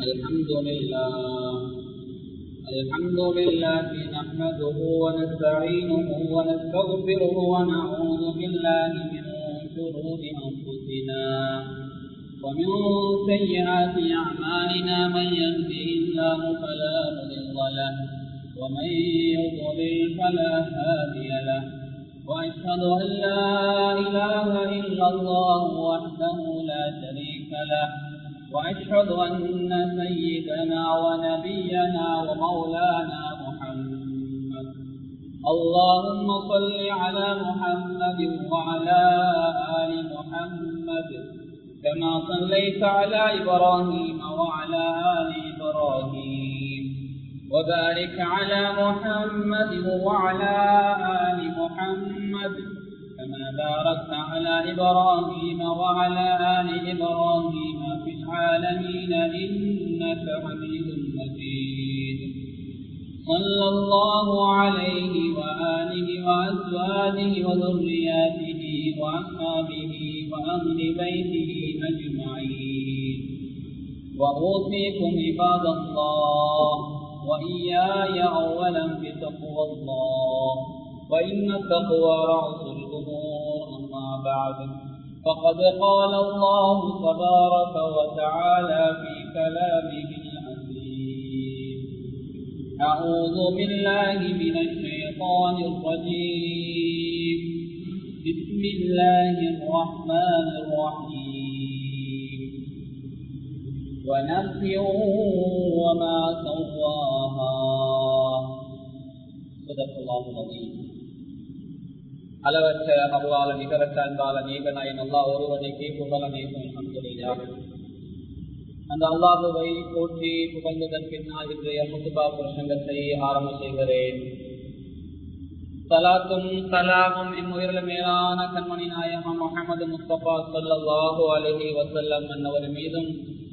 الحمد لله نحمده ونستعينه ونستغفره ونعوذ بالله من شرور أنفسنا ومن سيئات أعمالنا من يهده الله فلا مضل له ومن يضلل فلا هادي له وأشهد أن لا إله إلا الله وحده لا شريك له وأشهد أن سيدنا ونبينا ومولانا محمد اللهم صل على محمد وعلى آل محمد كما صليت على إبراهيم وعلى آل إبراهيم وبارك على محمد وعلى آل محمد كما باركت على إبراهيم وعلى آل إبراهيم في العالمين إنك حميد مجيد صلى الله عليه وآله وأزواجه وذرياته وأصحابه وأهل بيته أجمعين وأوصيكم عباد الله وإياي أولا بتقوى الله وإن التقوى رأس الأمور أما بعد فقد قال الله تبارك وتعالى في كلامه العزيز أعوذ بالله من الشيطان الرجيم بسم الله الرحمن الرحيم ونفس وما سواها صدق الله العظيم அளவற்ற அருளாள நிகரற்ற அன்பாள நீகனாயின் அல்லாஹ் ஒருவனுக்கு புகழ் அனைத்தும் அல்ஹம்துலில்லாஹ். அந்த அல்லாஹுவை போற்றி புகழ்ந்ததன் பின்னால் இன்றைய குத்பா பிரசங்கத்தை ஆரம்ப செய்கிறேன். ஸலாத்தும் ஸலாமும் இம்முயிரில் மேலான கண்மணி நாயகம் முஹம்மது முஸ்தபா ஸல்லல்லாஹு அலைஹி வஸல்லம் அன்னவர் மீதும்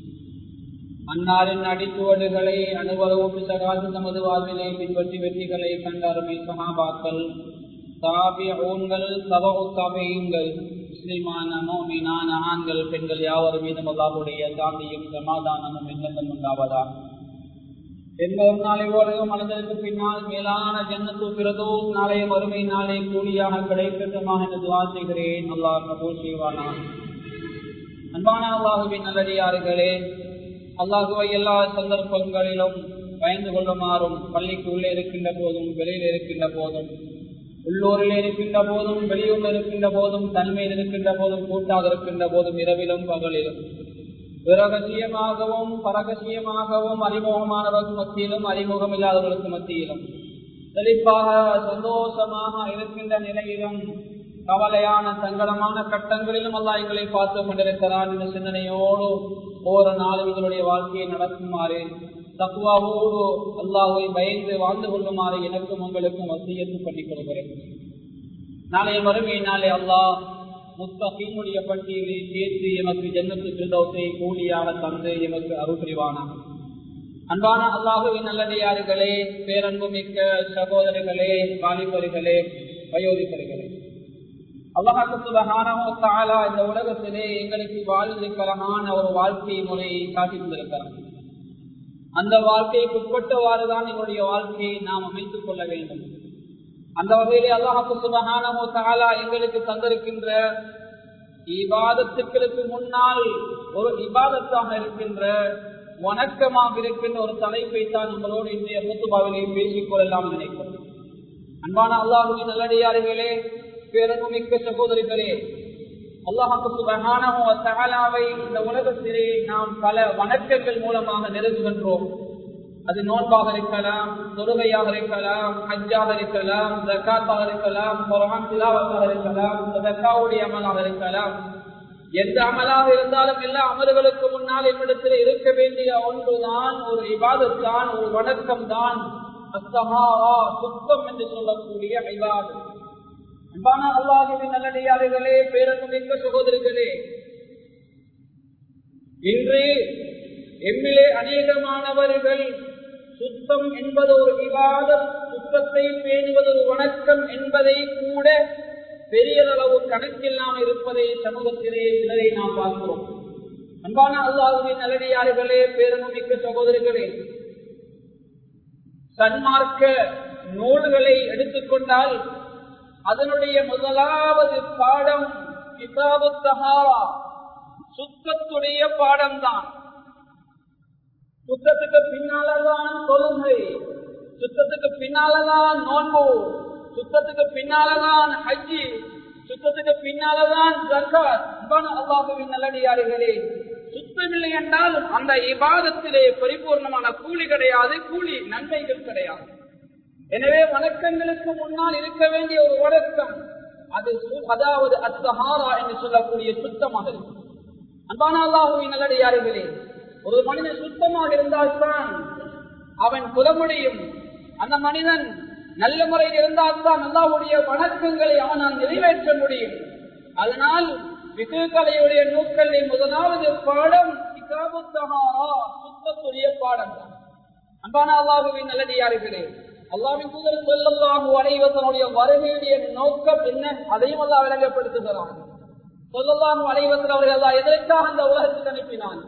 அன்னாரின் அடிச்சுவடுகளை அனுபவம் பிசகாது தமது வாழ்விலை பின்பற்றி வெற்றிகளை கண்ட அருமை சஹாபாக்கள் தாபிஊன்கள் தபஉ தாபிஈன்கள் முஸ்லிமான முஃமினான ஆண்கள் பெண்கள் யாவர் மீதும் அல்லாஹ்வுடைய சாந்தியும் சமாதானமும் என்றென்றும் உண்டாவதாக. எந்த ஒரு நாளை ஓரையும் மனதிற்கு பின்னால் மேலான ஜன்னத்துல் ஃபிர்தௌஸ் நாளைய மறுமை நாளை கூலியாக கிடைக்கட்டுமாக என்று துஆ செய்கிறேன். அல்லாஹ் கபூல் செய்வானாக. அன்பான அல்லாஹ்வின் நல்லடியார்களே, அல்லாஹுவை எல்லா சந்தர்ப்பங்களிலும் பயந்து கொள்ளுமாறும் பள்ளிக்கு உள்ளே இருக்கின்ற போதும் வெளியில் இருக்கின்ற போதும் உள்ளூரில் இருக்கின்ற போதும் வெளியூரில் இருக்கின்ற போதும் தனிமையில் இருக்கின்ற போதும் கூட்டாக இருக்கின்ற போதும் இரவிலும் பகலிலும் இரகசியமாகவும் பரகசியமாகவும் அறிமுகமானவர்கள் மத்தியிலும் அறிமுகம் இல்லாதவர்களுக்கு மத்தியிலும் செழிப்பாக சந்தோஷமாக இருக்கின்ற நிலையிலும் கவலையான சங்கடமான கட்டங்களிலும் அல்லாஹ் எங்களை பார்த்து கொண்டிருக்கிறான் என்ற சிந்தனையோடு ஒவ்வொரு நாளும் எங்களுடைய வாழ்க்கையை நடக்குமாறு தக்வாவோடு அல்லாஹ்வை பயந்து வாழ்ந்து கொள்ளுமாறு எனக்கும் உங்களுக்கும் வசியத்து பண்ணிக் கொள்கிறேன். நாளைய மறுமை நாளே அல்லாஹ் முத்தகீனுடைய பட்டியலை சேர்த்து எமக்கு ஜன்னத்துல் ஃபிர்தௌஸை கூலியாக தந்து எமக்கு அருள் புரிவானாக. அன்பான அல்லாஹ்வின் நல்லடியார்களே, பேரன்பு மிக்க சகோதரர்களே, வாலிபர்களே, வயோதிபர்களே, அல்லாஹ் சுப்ஹானஹு வ தஆலா இந்த உலகத்திலே எங்களுக்கு வாழ்வதற்கான ஒரு வாழ்க்கை முறையை காட்டித் தந்திருக்கிறார். அந்த வாழ்க்கைக்கு உட்பட்டவாறுதான் எங்களுடைய வாழ்க்கையை நாம் அமைத்துக் கொள்ள வேண்டும். அந்த வகையிலே அல்லாஹ் சுப்ஹானஹு வ தஆலா எங்களுக்கு தந்திருக்கின்ற இபாதத்துக்களுக்கு முன்னால் ஒரு இபாதத்தாக இருக்கின்ற வணக்கமாக இருக்கின்ற ஒரு தலைப்பை தான் நம்மளோடு இன்றைய குத்பாவிலே பேசிக் கொள்ளலாம் நினைக்கிறோம். அன்பான அல்லாஹ்வின் நல்லடியார்களே, பேரன்புமிக்க சகோதரிகளே, அல்லாஹ் சுப்ஹானஹு வ தஆலாவை இந்த உலகத்திலே நாம் பல வணக்கங்கள் மூலமாக நெருங்குகின்றோம். அது நோன்பாக இருக்கலாம், தொழுகையாக இருக்கலாம், ஹஜ்ஜாக இருக்கலாம், ஜகாத்தாக இருக்கலாம், குர்ஆன் திலாவத்தாக இருக்கலாம், சதகாவுடைய அமலாக இருக்கலாம். எந்த அமலாக இருந்தாலும் எல்லா அமல்களுக்கு முன்னால் என்னிடத்தில் இருக்க வேண்டிய ஒன்றுதான், ஒரு இபாதத் தான், ஒரு வணக்கம் தான், அஸ்ஸஹாரா சுத்தம் என்று சொல்லக்கூடிய இபாதத். அன்பான அல்லாஹ்வின் நல்லடியார்களே, பேரன்புமிக்க சகோதரர்களே, இன்று எம்மிலே அநேகமானவர்கள் சுத்தம் என்பது ஒரு இபாதத், சுத்தத்தை பேணுவது ஒரு வணக்கம் என்பதை கூட பெரியதளவு கணக்கில்லாமல் இருப்பதை சமூகத்திலே சிலரை நாம் பார்க்கிறோம். அன்பான அல்லாஹ்வின் நல்லடியார்களே, பேரன்புமிக்க சகோதரர்களே, சன்மார்க்க நூல்களை எடுத்துக்கொண்டால் அதனுடைய முதலாவது பாடம் கிதாபு தஹாரா, சுத்தத்துடைய பாடம்தான். சுத்தத்துக்கு பின்னால்தான் தொழுகை, சுத்தத்துக்கு பின்னால்தான் நோன்பு, சுத்தத்துக்கு பின்னால்தான் ஹஜ்ஜி, சுத்தத்துக்கு பின்னால்தான் ஜக்காத். அல்லாஹ்வின் நல்லடியார்களே, சுத்தமில்லை என்றால் அந்த இபாதத்திலே பரிபூர்ணமான கூலி கிடையாது, கூலி நன்மைகள் கிடையாது. எனவே வணக்கங்களுக்கு முன்னால் இருக்க வேண்டிய ஒரு வணக்கம் அது, அதாவது அத்தஹாரா என்று சொல்லக்கூடிய சுத்தமாக இருக்கும். அன்பான அல்லாஹ்வின் நல்லடியார்களே, ஒரு மனிதன் சுத்தமாக இருந்தால்தான் அவன் புலமுடியும். அந்த மனிதன் நல்ல முறையில் இருந்தால்தான் அல்லாஹ்வுடைய வணக்கங்களை அவனால் நிறைவேற்ற முடியும். அதனால் விசுகலையுடைய நூல்களில் முதலாவது பாடம் கிதாபு தஹாரா, சுத்தத்துடைய பாடம் தான். அன்பான அல்லாஹ்வின் நல்லடியார்களே, அல்லாஹ்வின் தூதர் ஸல்லல்லாஹு அலைஹி வஸல்லம் வருகையுடைய நோக்கம் என்ன, அதையும் அல்லாஹ் விளங்கப்படுத்துகிறான். ஸல்லல்லாஹு அலைஹி வஸல்லம் அவர்கள் அல்லாஹ் எதற்காக அந்த உலகத்துக்கு அனுப்பினான்?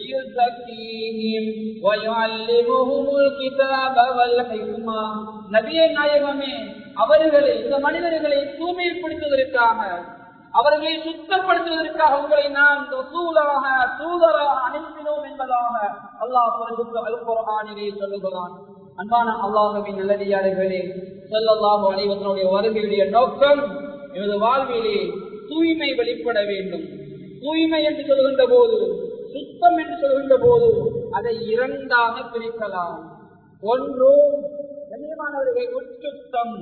லியுஸக்கீஹிம் வ யுஅல்லிமுஹுமுல் கிதாப வல் ஹிக்மா. நபியே நாயகமே, அவர்களை, இந்த மனிதர்களை தூய்மைப்படுத்துவதற்காக, அவர்களை சுத்தப்படுத்துவதற்காக உங்களை நான் ரசூலாக, தூதராக அனுப்பினோம் என்பதாக அல்லாஹ் பரிசுத்த அல் குர்ஆனிலே சொல்லுகிறான். அன்பான அல்லாஹ்வின் நல்லடியார்களே, ஸல்லல்லாஹு அலைஹி வஸல்லம் வருகையுடைய நோக்கம் எனது வாழ்விலே தூய்மை வெளிப்பட வேண்டும். தூய்மை என்று சொல்கின்ற போது, சுத்தம் என்று சொல்கின்ற போது அதை இரண்டாக பிரிக்கலாம். ஒன்று கண்ணியமானவர்களை உட்சுத்தம்,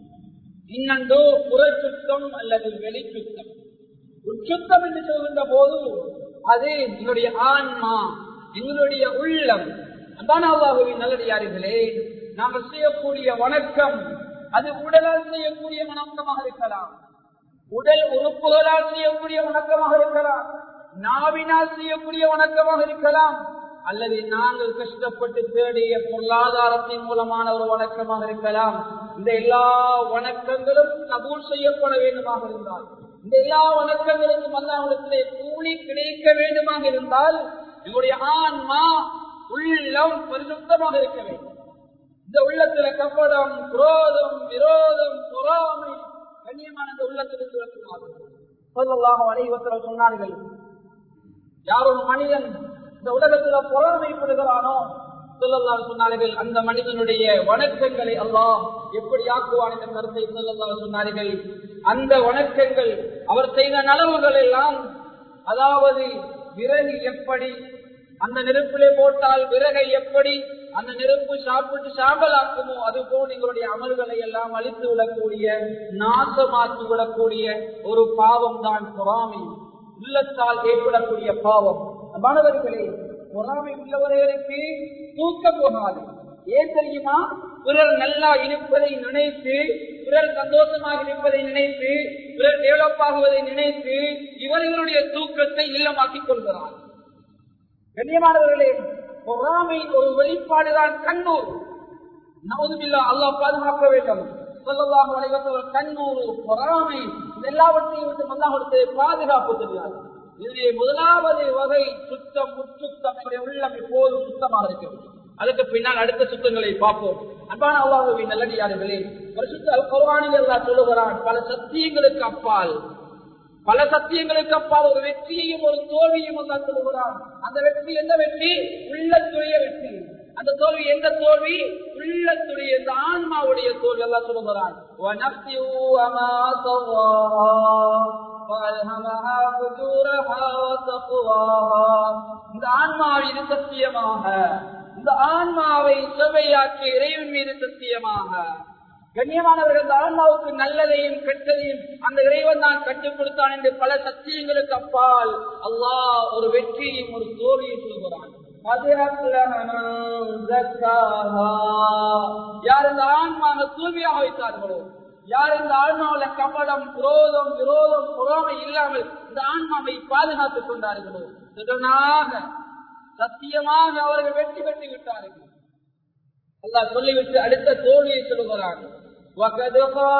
இன்னொன்று புறச்சுத்தம் அல்லது வெளிச்சுத்தம். உட்சுத்தம் என்று சொல்கின்ற போது அது எங்களுடைய ஆன்மா, எங்களுடைய உள்ளம். அன்பான அல்லாஹ்வின் நல்லடியார்களே, நாங்கள் செய்யக்கூடிய வணக்கம் அது உடலால் செய்யக்கூடிய வணக்கமாக இருக்கலாம், உடல் உறுப்புகளால் செய்யக்கூடிய வணக்கமாக இருக்கலாம், நாவினால் செய்யக்கூடிய வணக்கமாக இருக்கலாம், அல்லது நாங்கள் கஷ்டப்பட்டு தேடிய பொருளாதாரத்தின் மூலமான ஒரு வணக்கமாக இருக்கலாம். இந்த எல்லா வணக்கங்களும் கபூல் செய்யப்பட வேண்டுமாக இருந்தால், இந்த எல்லா வணக்கங்களுக்கும் அல்லாஹ்விடத்திலே கூலி கிடைக்க வேண்டுமாக இருந்தால் எங்களுடைய ஆன்மா, உள்ளம் பரிசுத்தமாக இருக்க வேண்டும். இந்த உள்ளத்துல கபடம், குரோதம், விரோதம், பொறாமை கண்ணியமான இந்த உள்ளத்திலிருந்து விளக்குவார்கள். ஸல்லல்லாஹு அலைஹி வஸல்லம் சொன்னார்கள், யார் ஒரு மனிதன் இந்த உலகத்துல பொறாமைப்படுகிறானோ, ஸல்லல்லாஹு சொன்னார்கள், அந்த மனிதனுடைய வணக்கங்களை அல்லாஹ் எப்படி ஆக்குவான் என்ற கருத்தை ஸல்லல்லாஹு சொன்னார்கள். அந்த வணக்கங்கள், அவர் செய்த நலவுகள் எல்லாம், அதாவது விறகு எப்படி அந்த நெருப்பிலே போட்டால் விறகை எப்படி அந்த நெருப்பு சாப்பிட்டு சாம்பலாக்குமோ, அதுபோல் எங்களுடைய அமல்களை எல்லாம் அழித்து விடக்கூடிய, நாசமாக்கி விடக்கூடிய ஒரு பாவம் தான் பொறாமை, உள்ளத்தால் ஏற்படக்கூடிய பாவம். மாணவர்களே, பொறாமை உள்ளவர்களுக்கு தூக்கம் போகாது. ஏன் தெரியுமா? பிறர் நல்லா இருப்பதை நினைத்து, பிறர் சந்தோஷமாக இருப்பதை நினைத்து, பிறர் டெவலப் ஆகுவதை நினைத்து இவர்களுடைய தூக்கத்தை இல்லமாக்கிக் கொள்கிறார். கண்ணியமானவர்களே, பொறாமையின் ஒரு வெளிப்பாடுதான் கண்ணூர். நவுதுபில்லா, அல்லாஹ் பாதுகாக்க வேண்டும். ஸல்லல்லாஹு அலைஹி வஸல்லம் கண்ணூர், பொறாமை, எல்லாவற்றையும் விட்டு அல்லாஹ்வுடைய பாதுகாப்பு தெரியாது. இதனுடைய முதலாவது வகை சுத்தம், உட்சுத்தம். உள்ளம் எப்போதும் சுத்தமாக இருக்கிறது. அதுக்கு பின்னால் அடுத்த சுத்தங்களை பார்ப்போம். அன்பான அல்லாஹ்வின் நல்லடியார்களே, பரிசுத்த அல் குர்ஆனில் அல்லாஹ் சொல்லுகிறான், பல சத்தியங்களுக்கு அப்பால், பல சத்தியங்களுக்கு அப்பால் ஒரு வெற்றியையும் ஒரு தோல்வியும் அல்லாஹ் சொல்லுகிறான். அந்த வெற்றி எந்த வெற்றி? உள்ளத்துடைய வெற்றி. அந்த தோல்வி எந்த தோல்வி? உள்ளத்துடைய, இந்த ஆன்மாவுடைய தோல்வி. அல்லாஹ் சொல்லுகிறான், வனஃப்ஸி வமா ஸவ்வாஹா ஃபஅல்ஹமஹா ஃபுஜூரஹா வதக்வாஹா. இந்த ஆன்மாவின் சத்தியமாக, இந்த ஆன்மாவை செவ்வையாக்கிய இறைவன் மீது சத்தியமாக. கண்ணியமானவர்கள், அந்த ஆன்மாவுக்கு நல்லதையும் கெட்டதையும் அந்த இறைவன் தான் கற்றுக் கொடுத்தான் என்று பல சத்தியங்களுக்கு அப்பால் அல்லாஹ் ஒரு வெற்றியையும் ஒரு தோல்வியை சொல்கிறான். யார் இந்த ஆன்மாவை தூய்மையாக வைத்தார்களோ, யார் இந்த ஆன்மாவில் கபடம், குரோதம், விரோதம், பொறாமை இல்லாமல் இந்த ஆன்மாவை பாதுகாத்துக் கொண்டார்களோ, திடனாக சத்தியமாக அவர்கள் வெற்றி பெற்று விட்டார்கள். அல்லாஹ் சொல்லிவிட்டு அடுத்த தோல்வியை சொல்லுகிறான்,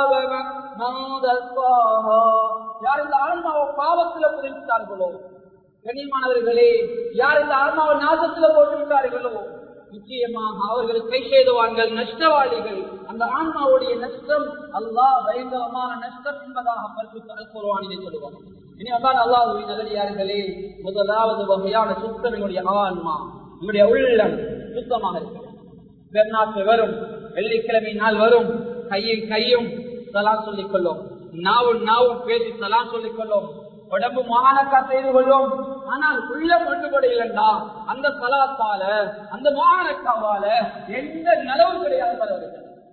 யார் இந்த ஆன்மாவை பாவத்தில் புரிந்தார்களோ, கண்ணியமானவர்களே, யார் இந்த ஆன்மாவை நாசத்துல போட்டு விட்டார்களோ நிச்சயமாக அவர்கள் கை செய்தவான்கள், நஷ்டவாளிகள். அந்த ஆன்மாவுடைய நஷ்டம் அல்லாஹ் பயங்கரமான நஷ்டம் என்பதாக பரிசுத்தவானிலே சொல்லுவாங்க. இனிதான் அல்லாஹ்வின் நல்லடியார்களே, முதலாவது வகையான சுத்தம் என்னுடைய ஆன்மா, நம்முடைய உள்ளம் சுத்தமாக இருக்கிறது. பெருநாட்டு வரும், வெள்ளிக்கிழமை நாள் வரும், கையும் சலாம் சொல்லிக் கொள்ளும், நாவும் பேசி சலாம் சொல்லிக் கொள்ளும், உடம்பு மகானக்கா செய்து கொள்ளும். ஆனால் உள்ளம் ஒன்றுபடையிலண்டா அந்த சலாத்தால, அந்த மகானக்காவால எந்த நலவு கிடையாது.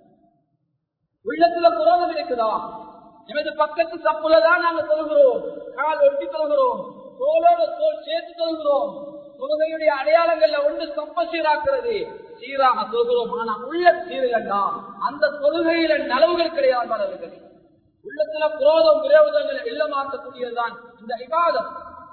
உள்ளத்துல குரோதம் இருக்குதா? எமது பக்கத்து தப்புலதான் நாங்க சொல்கிறோம், கால் ஒட்டி சொல்கிறோம், தோளோட தோல் சேர்த்து சொல்கிறோம். தொழுகையுடைய அடையாளங்கள்ல ஒன்று தப்ப சீராக்குறது, சீராக சொல்கிறோம். ஆனா உள்ள சீரலண்டா அந்த தொழுகையில நலவுகள் கிடையாது. உள்ளத்துல குரோதம் விரோதங்களை இல்லமாக்கக்கூடியதுதான் இந்த இபாதத்.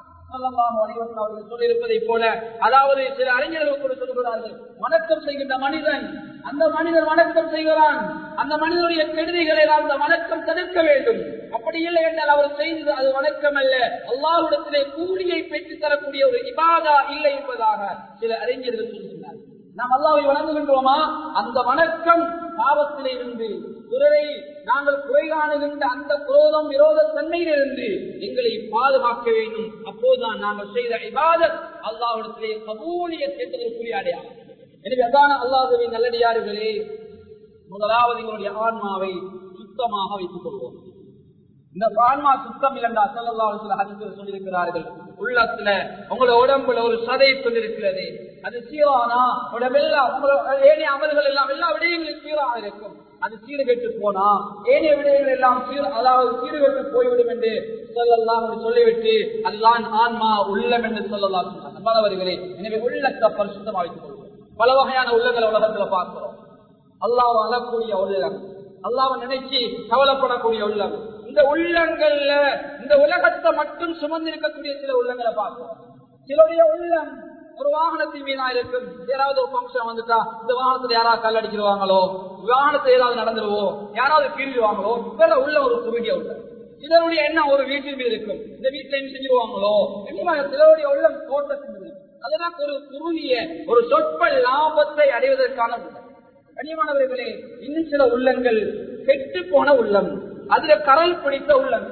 அவர்கள் சொல்லியிருப்பதை போல, அதாவது சில அறிஞர்கள் கூட சொல்கிறார்கள், வணக்கம் செய்கின்ற மனிதன், அந்த மனிதன் வணக்கம் செய்கிறான், அந்த மனிதனுடைய கெடுதிகளை அந்த வணக்கம் தடுக்க வேண்டும். அப்படி இல்லை என்றால் அவர் செய்தது அது வணக்கம் அல்ல, அல்லாஹ்விடத்திலே கூலியை பெற்றுத் தரக்கூடிய ஒரு இபாதா இல்லை என்பதாக சில அறிஞர்கள் சொல்கிறார்கள். நாம் அல்லாஹ்வை வணங்குகின்றோமா, அந்த வணக்கம் பாவத்திலே இருந்து, குறையை நாங்கள் குறை காணுகின்ற அந்த குரோதம் விரோத தன்மையிலிருந்து எங்களை பாதுகாக்க வேண்டும். அப்போதுதான் நாங்கள் செய்த இபாதத் அல்லாஹ்விடத்திலே கபூலியத் என்பதற்குரிய அடையாளம். எனவே அதான அல்லாஹ்வின் நல்லடியார்களே, முதலாவது எங்களுடைய ஆன்மாவை சுத்தமாக வைத்துக் கொள்வோம். இந்த ஆன்மா சுத்தம் இல்லண்டா ஸல்லல்லாஹு அலைஹி வஸல்லம் சொல்லியிருக்கிறார்கள், உள்ளத்துல உங்களோட உடம்புல ஒரு சதை சொல்லிருக்கிறது, அது சீரானா உடம்பெல்லாம் ஏனைய அமல்கள் எல்லாம் எல்லா விடயங்களும் சீராக இருக்கும். அது சீர்கெட்டு போனா ஏனைய விடயங்கள் எல்லாம் அதாவது சீர்கெட்டு போய்விடும் என்று ஸல்லல்லாஹு அலைஹி சொல்லிவிட்டு அதுதான் ஆன்மா உள்ளம் என்று ஸல்லல்லாஹு அலைஹி வஸல்லம் சொன்னார்களே. எனவே உள்ளத்தை பரிசுத்தமாக வைத்துக் கொள்வோம். பல வகையான உள்ளங்களை உலகத்துல பார்க்கிறோம். அல்லாஹ்வை அழக்கூடிய உள்ளம், அல்லாஹ்வை நினைச்சு கவலைப்படக்கூடிய உள்ளம். இந்த உள்ளங்கள்ல இந்த உலகத்தை மட்டும் சுமந்திருக்கக்கூடிய சில உள்ளங்களை பார்க்கிறோம். சிலருடைய உள்ளம் ஒரு வாகனத்தின் மீதா இருக்கும். யாராவது ஒரு பங்கன் வந்துட்டா இந்த வாகனத்துல யாராவது கல் அடிச்சிருவாங்களோ, வாகனத்தை ஏதாவது நடந்துருவோ, யாராவது கீழிடுவாங்களோ, இவர உள்ள ஒரு குறுகிய உள்ள. சிலருடைய எண்ணம் ஒரு வீட்டின் மீது இருக்கும், இந்த வீட்டிலையும் செஞ்சிருவாங்களோ. சிலருடைய உள்ளம் தோட்டத்தின் மீது, அதெல்லாம் ஒரு குறுகிய ஒரு சொற்ப லாபத்தை அடைவதற்கான உள்ளம். கண்ணியமானவர்களே, இன்னும் சில உள்ளங்கள் கெட்டு போன உள்ளம், அதுல கரல் பிடித்த உள்ளம்.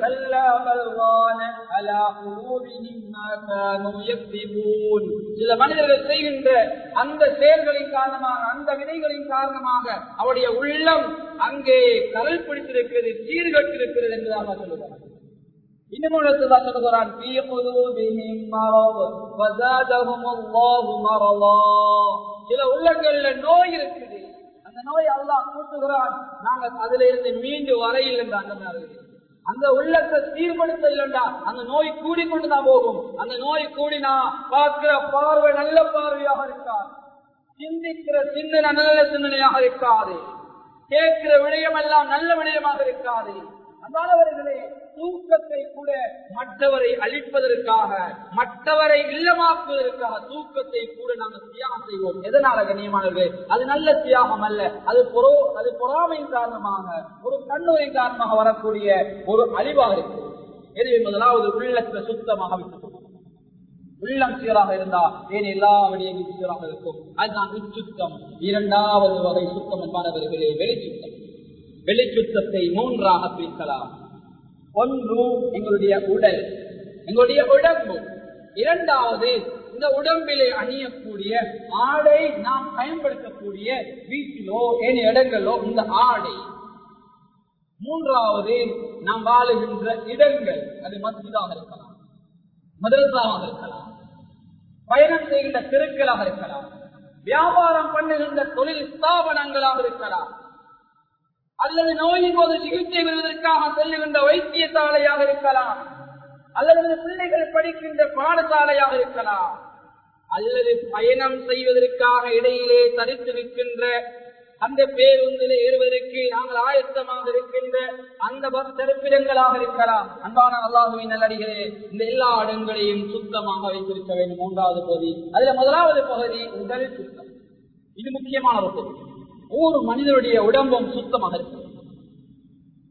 சில மனிதர்கள் செய்கின்ற அந்த செயல்களின் காரணமாக, அந்த வினைகளின் காரணமாக அவருடைய உள்ளம் அங்கே கரல் பிடித்திருக்கிறது, சீர்கட்டிருக்கிறது என்றுதான் சொல்லுவார். இன்னும் சொல்லுகிறான், சில உள்ளங்கள்ல நோய் இருக்குது, அந்த நோய் அல்லாஹ் கூட்டுகிறான், நாங்கள் அதுல இருந்து மீண்டு வரையில் என்ற அந்த உள்ளத்தை சீர்படுத்த இல்லைண்டா அந்த நோய் கூடிக்கொண்டுதான் போகும். அந்த நோய் கூடினா பார்க்கிற பார்வை நல்ல பார்வையாக இருக்காது, சிந்திக்கிற சிந்தனை நல்ல சிந்தனையாக இருக்காது, கேட்கிற விடயம் எல்லாம் நல்ல விடயமாக இருக்காது. அதானவர்களே, தூக்கத்தை கூட மற்றவரை அழிப்பதற்காக, மற்றவரை இல்லமாக்குவதற்காக தூக்கத்தை கூட நாங்கள் தியாகம் செய்வோம். எதனால கண்ணியமானவர்களே? அது நல்ல தியாகம் அல்ல, அது பொறாமையின் காரணமாக, ஒரு கண்ணுரின் காரணமாக வரக்கூடிய ஒரு அழிவாக இருக்கு. எனவே முதலாவது உள்ளத்தை சுத்தமாக வைத்துக் கொள்வோம். உள்ளம் சீராக இருந்தா ஏன் எல்லா விடயங்களும் சீராக இருக்கும். அதுதான் உச்சுத்தம். இரண்டாவது வகை சுத்தம் என்பானவர்களே வெளிச்சுத்தம். வெளிச்சுத்தத்தை மூன்றாக பிரிக்கலாம். ஒன்று எங்களுடைய உடல், எங்களுடைய உடம்பு. இரண்டாவது இந்த உடம்பிலே அணியக்கூடிய ஆடை, நாம் பயன்படுத்தக்கூடிய வீட்டிலோ ஏனைய இடங்களோ இந்த ஆடை. மூன்றாவது நாம் வாழுகின்ற இடங்கள், அது மஸ்ஜிதாக இருக்கலாம், மதரசாவாக இருக்கலாம், பயணம் செய்கின்ற தெருக்களாக இருக்கலாம், வியாபாரம் பண்ணுகின்ற தொழில் ஸ்தாபனங்களாக இருக்கலாம், அல்லது நோயின் போது சிகிச்சை பெறுவதற்காக செல்லுகின்ற வைத்தியசாலையாக இருக்கலாம், அல்லது பிள்ளைகள் படிக்கின்ற பாடசாலையாக இருக்கலாம், அல்லது பயணம் செய்வதற்காக இடையிலே தரித்து நிற்கின்ற அந்த பேருந்திலே ஏறுவதற்கு நாங்கள் ஆயத்தமாக இருக்கின்ற அந்த தரிப்பிடங்களாக இருக்கலாம். அன்பான அல்லாஹ்வின் நல்லடிகளே, இந்த எல்லா இடங்களையும் சுத்தமாக வைத்திருக்க வேண்டும். மூன்றாவது பகுதி, அதுல முதலாவது பகுதி உடல் சுத்தம். இது முக்கியமான ஒரு பகுதி. ஒவ்வொரு மனிதனுடைய உடம்பும் சுத்தமாக இருக்கும்.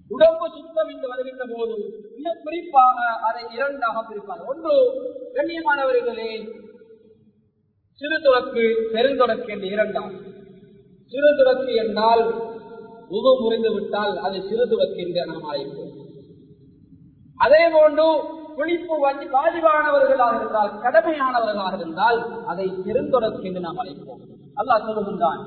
உடம்பு சுத்தம் என்று வருகின்ற போது மிக குறிப்பாக அதை இரண்டாக பிரிப்பார். ஒன்று, கண்ணியமானவர்களே, சிறு தொடக்கு பெருந்தொடக்கு என்று இரண்டாம். சிறு தொடக்கு என்றால் உது முறிந்து விட்டால் அது சிறு தொடக்கு என்று நாம் அழைப்போம். அதே போன்று குளிப்பு வாஜிபானவர்களாக இருந்தால், கடமையானவர்களாக இருந்தால் அதை பெருந்தொடக்கு என்று நாம் அழைப்போம். அல்லாஹ் சொல்லுகின்றான்,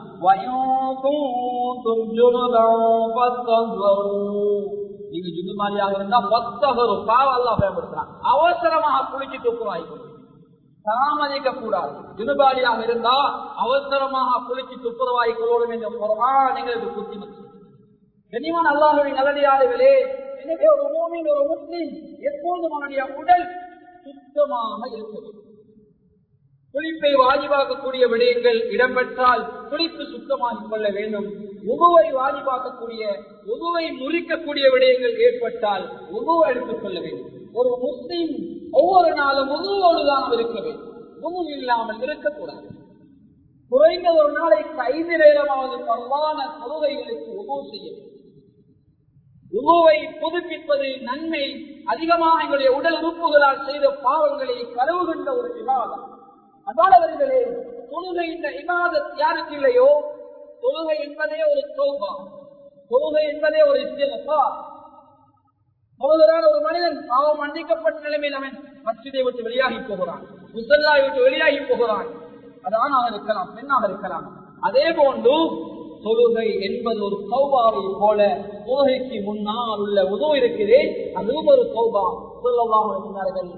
நீங்க ஜுனுமாரியாக இருந்தா அல்லாஹ் பயன்படுத்துறான், அவசரமாக குளிச்சு துப்புவாய்க்கும் தாமதிக்க கூடாது. ஜுனுபாலியாக இருந்தா அவசரமாக குளிச்சு துப்புரவாய்க்கோடும் என்ற குர்ஆன் எங்களுக்கு புத்திமதி. கண்ணியமான அல்லாஹ்வின் நல்லடியார்களே, எனவே ஒரு மூமின், ஒரு முஸ்லிம் எப்போதும் அவனுடைய உடல் சுத்தமாக இருக்க வேண்டும். குளிப்பை வாஜிபாக்கக்கூடிய விடயங்கள் இடம்பெற்றால் குளிப்பு சுத்தமாகிக் கொள்ள வேண்டும். உதுவை வாஜிபாக்கக்கூடிய, உதுவை முறிக்கக்கூடிய விடயங்கள் ஏற்பட்டால் உதுவை எடுத்துக் கொள்ள வேண்டும். ஒரு முஸ்லிம் ஒவ்வொரு நாளும் உதுவோடுதான் இருக்க வேண்டும். உது இல்லாமல் இருக்கக்கூடாது. குறைந்த ஒரு நாளைக்கு 5 நேரமாவது பரவான தொழுகைகளுக்கு உது செய்ய வேண்டும். உதுவை புதுப்பிப்பது நன்மை. அதிகமாக எங்களுடைய உடல் உறுப்புகளால் செய்த பாவங்களை கழுவுகின்ற ஒரு விவாதம். அதானவர்களே, தொழுகை இந்த இபாதத் யாருக்கு இல்லையோ, தொழுகை என்பதே ஒரு தௌபா, தொழுகை என்பதே ஒரு இஸ்திக்ஃபார். தொழுகிறான் ஒரு மனிதன், பாவம் மன்னிக்கப்பட்ட நிலைமையில் அவன் மஸ்ஜிதை விட்டு வெளியாகி போகிறான், முஸல்லாவை விட்டு வெளியாகி போகிறான். அது ஆணாக இருக்கலாம், பெண்ணாக இருக்கலாம். அதே போன்று தொழுகை என்பது ஒரு தௌபாவை போல தொழுகைக்கு முன்னால் உள்ள உது இருக்கிறே, அதுவும் ஒரு தௌபா. ஸல்லல்லாஹு அலைஹி வஸல்லம்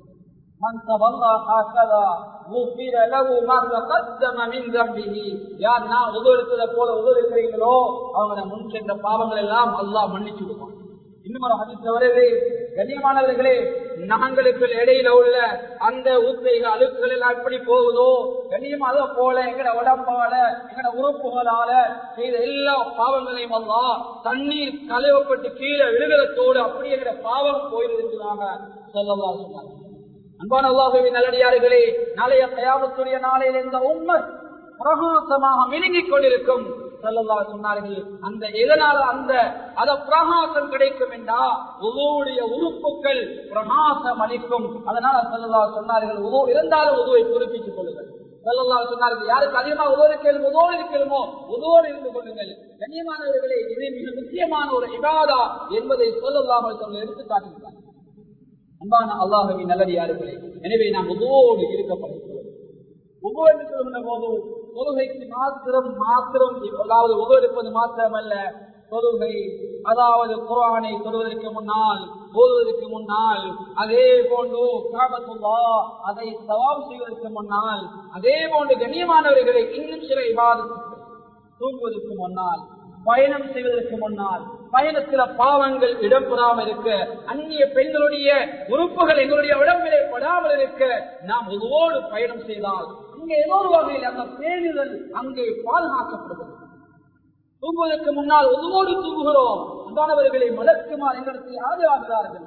من تولى هكذا غفر له ما تقدم من ذنبه. யார் நான் உதவித்ததை போல உதவிக்கிறீங்களோ அவங்கள முன் சென்ற பாவங்கள் எல்லாம் அல்லாஹ் மன்னிச்சு விடுவான். இன்னும் ஒரு ஹதீஸ் வருது, கண்ணியமானவர்களே, நகங்களுக்கு இடையில உள்ள அந்த ஊத்தைகள் அழுக்குகள் எல்லாம் எப்படி போகுதோ, கண்ணியமாக போல எங்கட உடம்பால எங்கட உறுப்புகளால செய்த எல்லா பாவங்களையும் அல்லாஹ் தண்ணீர் கழுவப்பட்டு கீழே விழுகிறதோடு அப்படி எங்கட பாவம் போயிருக்கிறாங்க ஸல்லல்லாஹு அலைஹி வஸல்லம். அன்பான அல்லாஹ்வின் நல்லடியார்களே, நாளைய கியாமத்துடைய நாளையில் இந்த உம்மத் பிரகாசமாக மினுங்கிக் கொண்டிருக்கும் ஸல்லல்லாஹு அலைஹி சொன்னார்கள். அந்த எதனால அந்த பிரகாசம் கிடைக்கும் என்றா உதுவுடைய உறுப்புகள் பிரகாசம் அளிக்கும். அதனால ஸல்லல்லாஹு சொன்னார்கள், உது இருந்தாலும் உதுவை புதுப்பித்துக் கொள்ளுங்கள். ஸல்லல்லாஹு சொன்னார்கள், யாருக்கு அதிகமாக உதோடு இருக்கணுமோ உதோடு இருந்து கொள்ளுங்கள். கண்ணியமானவர்களே, இது மிக முக்கியமான ஒரு இபாதா என்பதை ஸல்லல்லாஹு அலைஹி எடுத்து காட்டுகிறார். அன்பான அல்லாஹ்வின் நல்லடியார்களே, எனவே நாம் உதுவோடு இருக்கப்படுகிறோம். உது என்று சொல்கின்ற போது தொழுகைக்கு மாத்திரம் அதாவது உது எடுப்பது மாத்திரமல்ல, தொழுகை அதாவது குர்ஆனை தொழுவதற்கு முன்னால், ஓதுவதற்கு முன்னால், அதே போன்று காபத்துல்லாஹ் அதை தவாப் செய்வதற்கு முன்னால், அதே போன்று கண்ணியமானவர்களை இன்னும் சில இபாதத்துகள், தூங்குவதற்கு முன்னால், பயணம் செய்வதற்கு முன்னால், பயணத்தில பாவங்கள் இடம்பெறாமல் இருக்க, அந்நிய பெண்களுடைய உறுப்புகள் எங்களுடைய உடம்பிலே படாமல் இருக்க நாம் உதுவோடு பயணம் செய்தால் அங்கே ஏதோ ஒரு வகையில் அந்த பேணுதல் அங்கே பாதுகாக்கப்படுகிறது. தூங்குவதற்கு முன்னால் உதுவோடு தூங்குகிறோம். அன்பானவர்களை மலக்குமார் எங்களுக்கு ஆதரவாகிறார்கள்.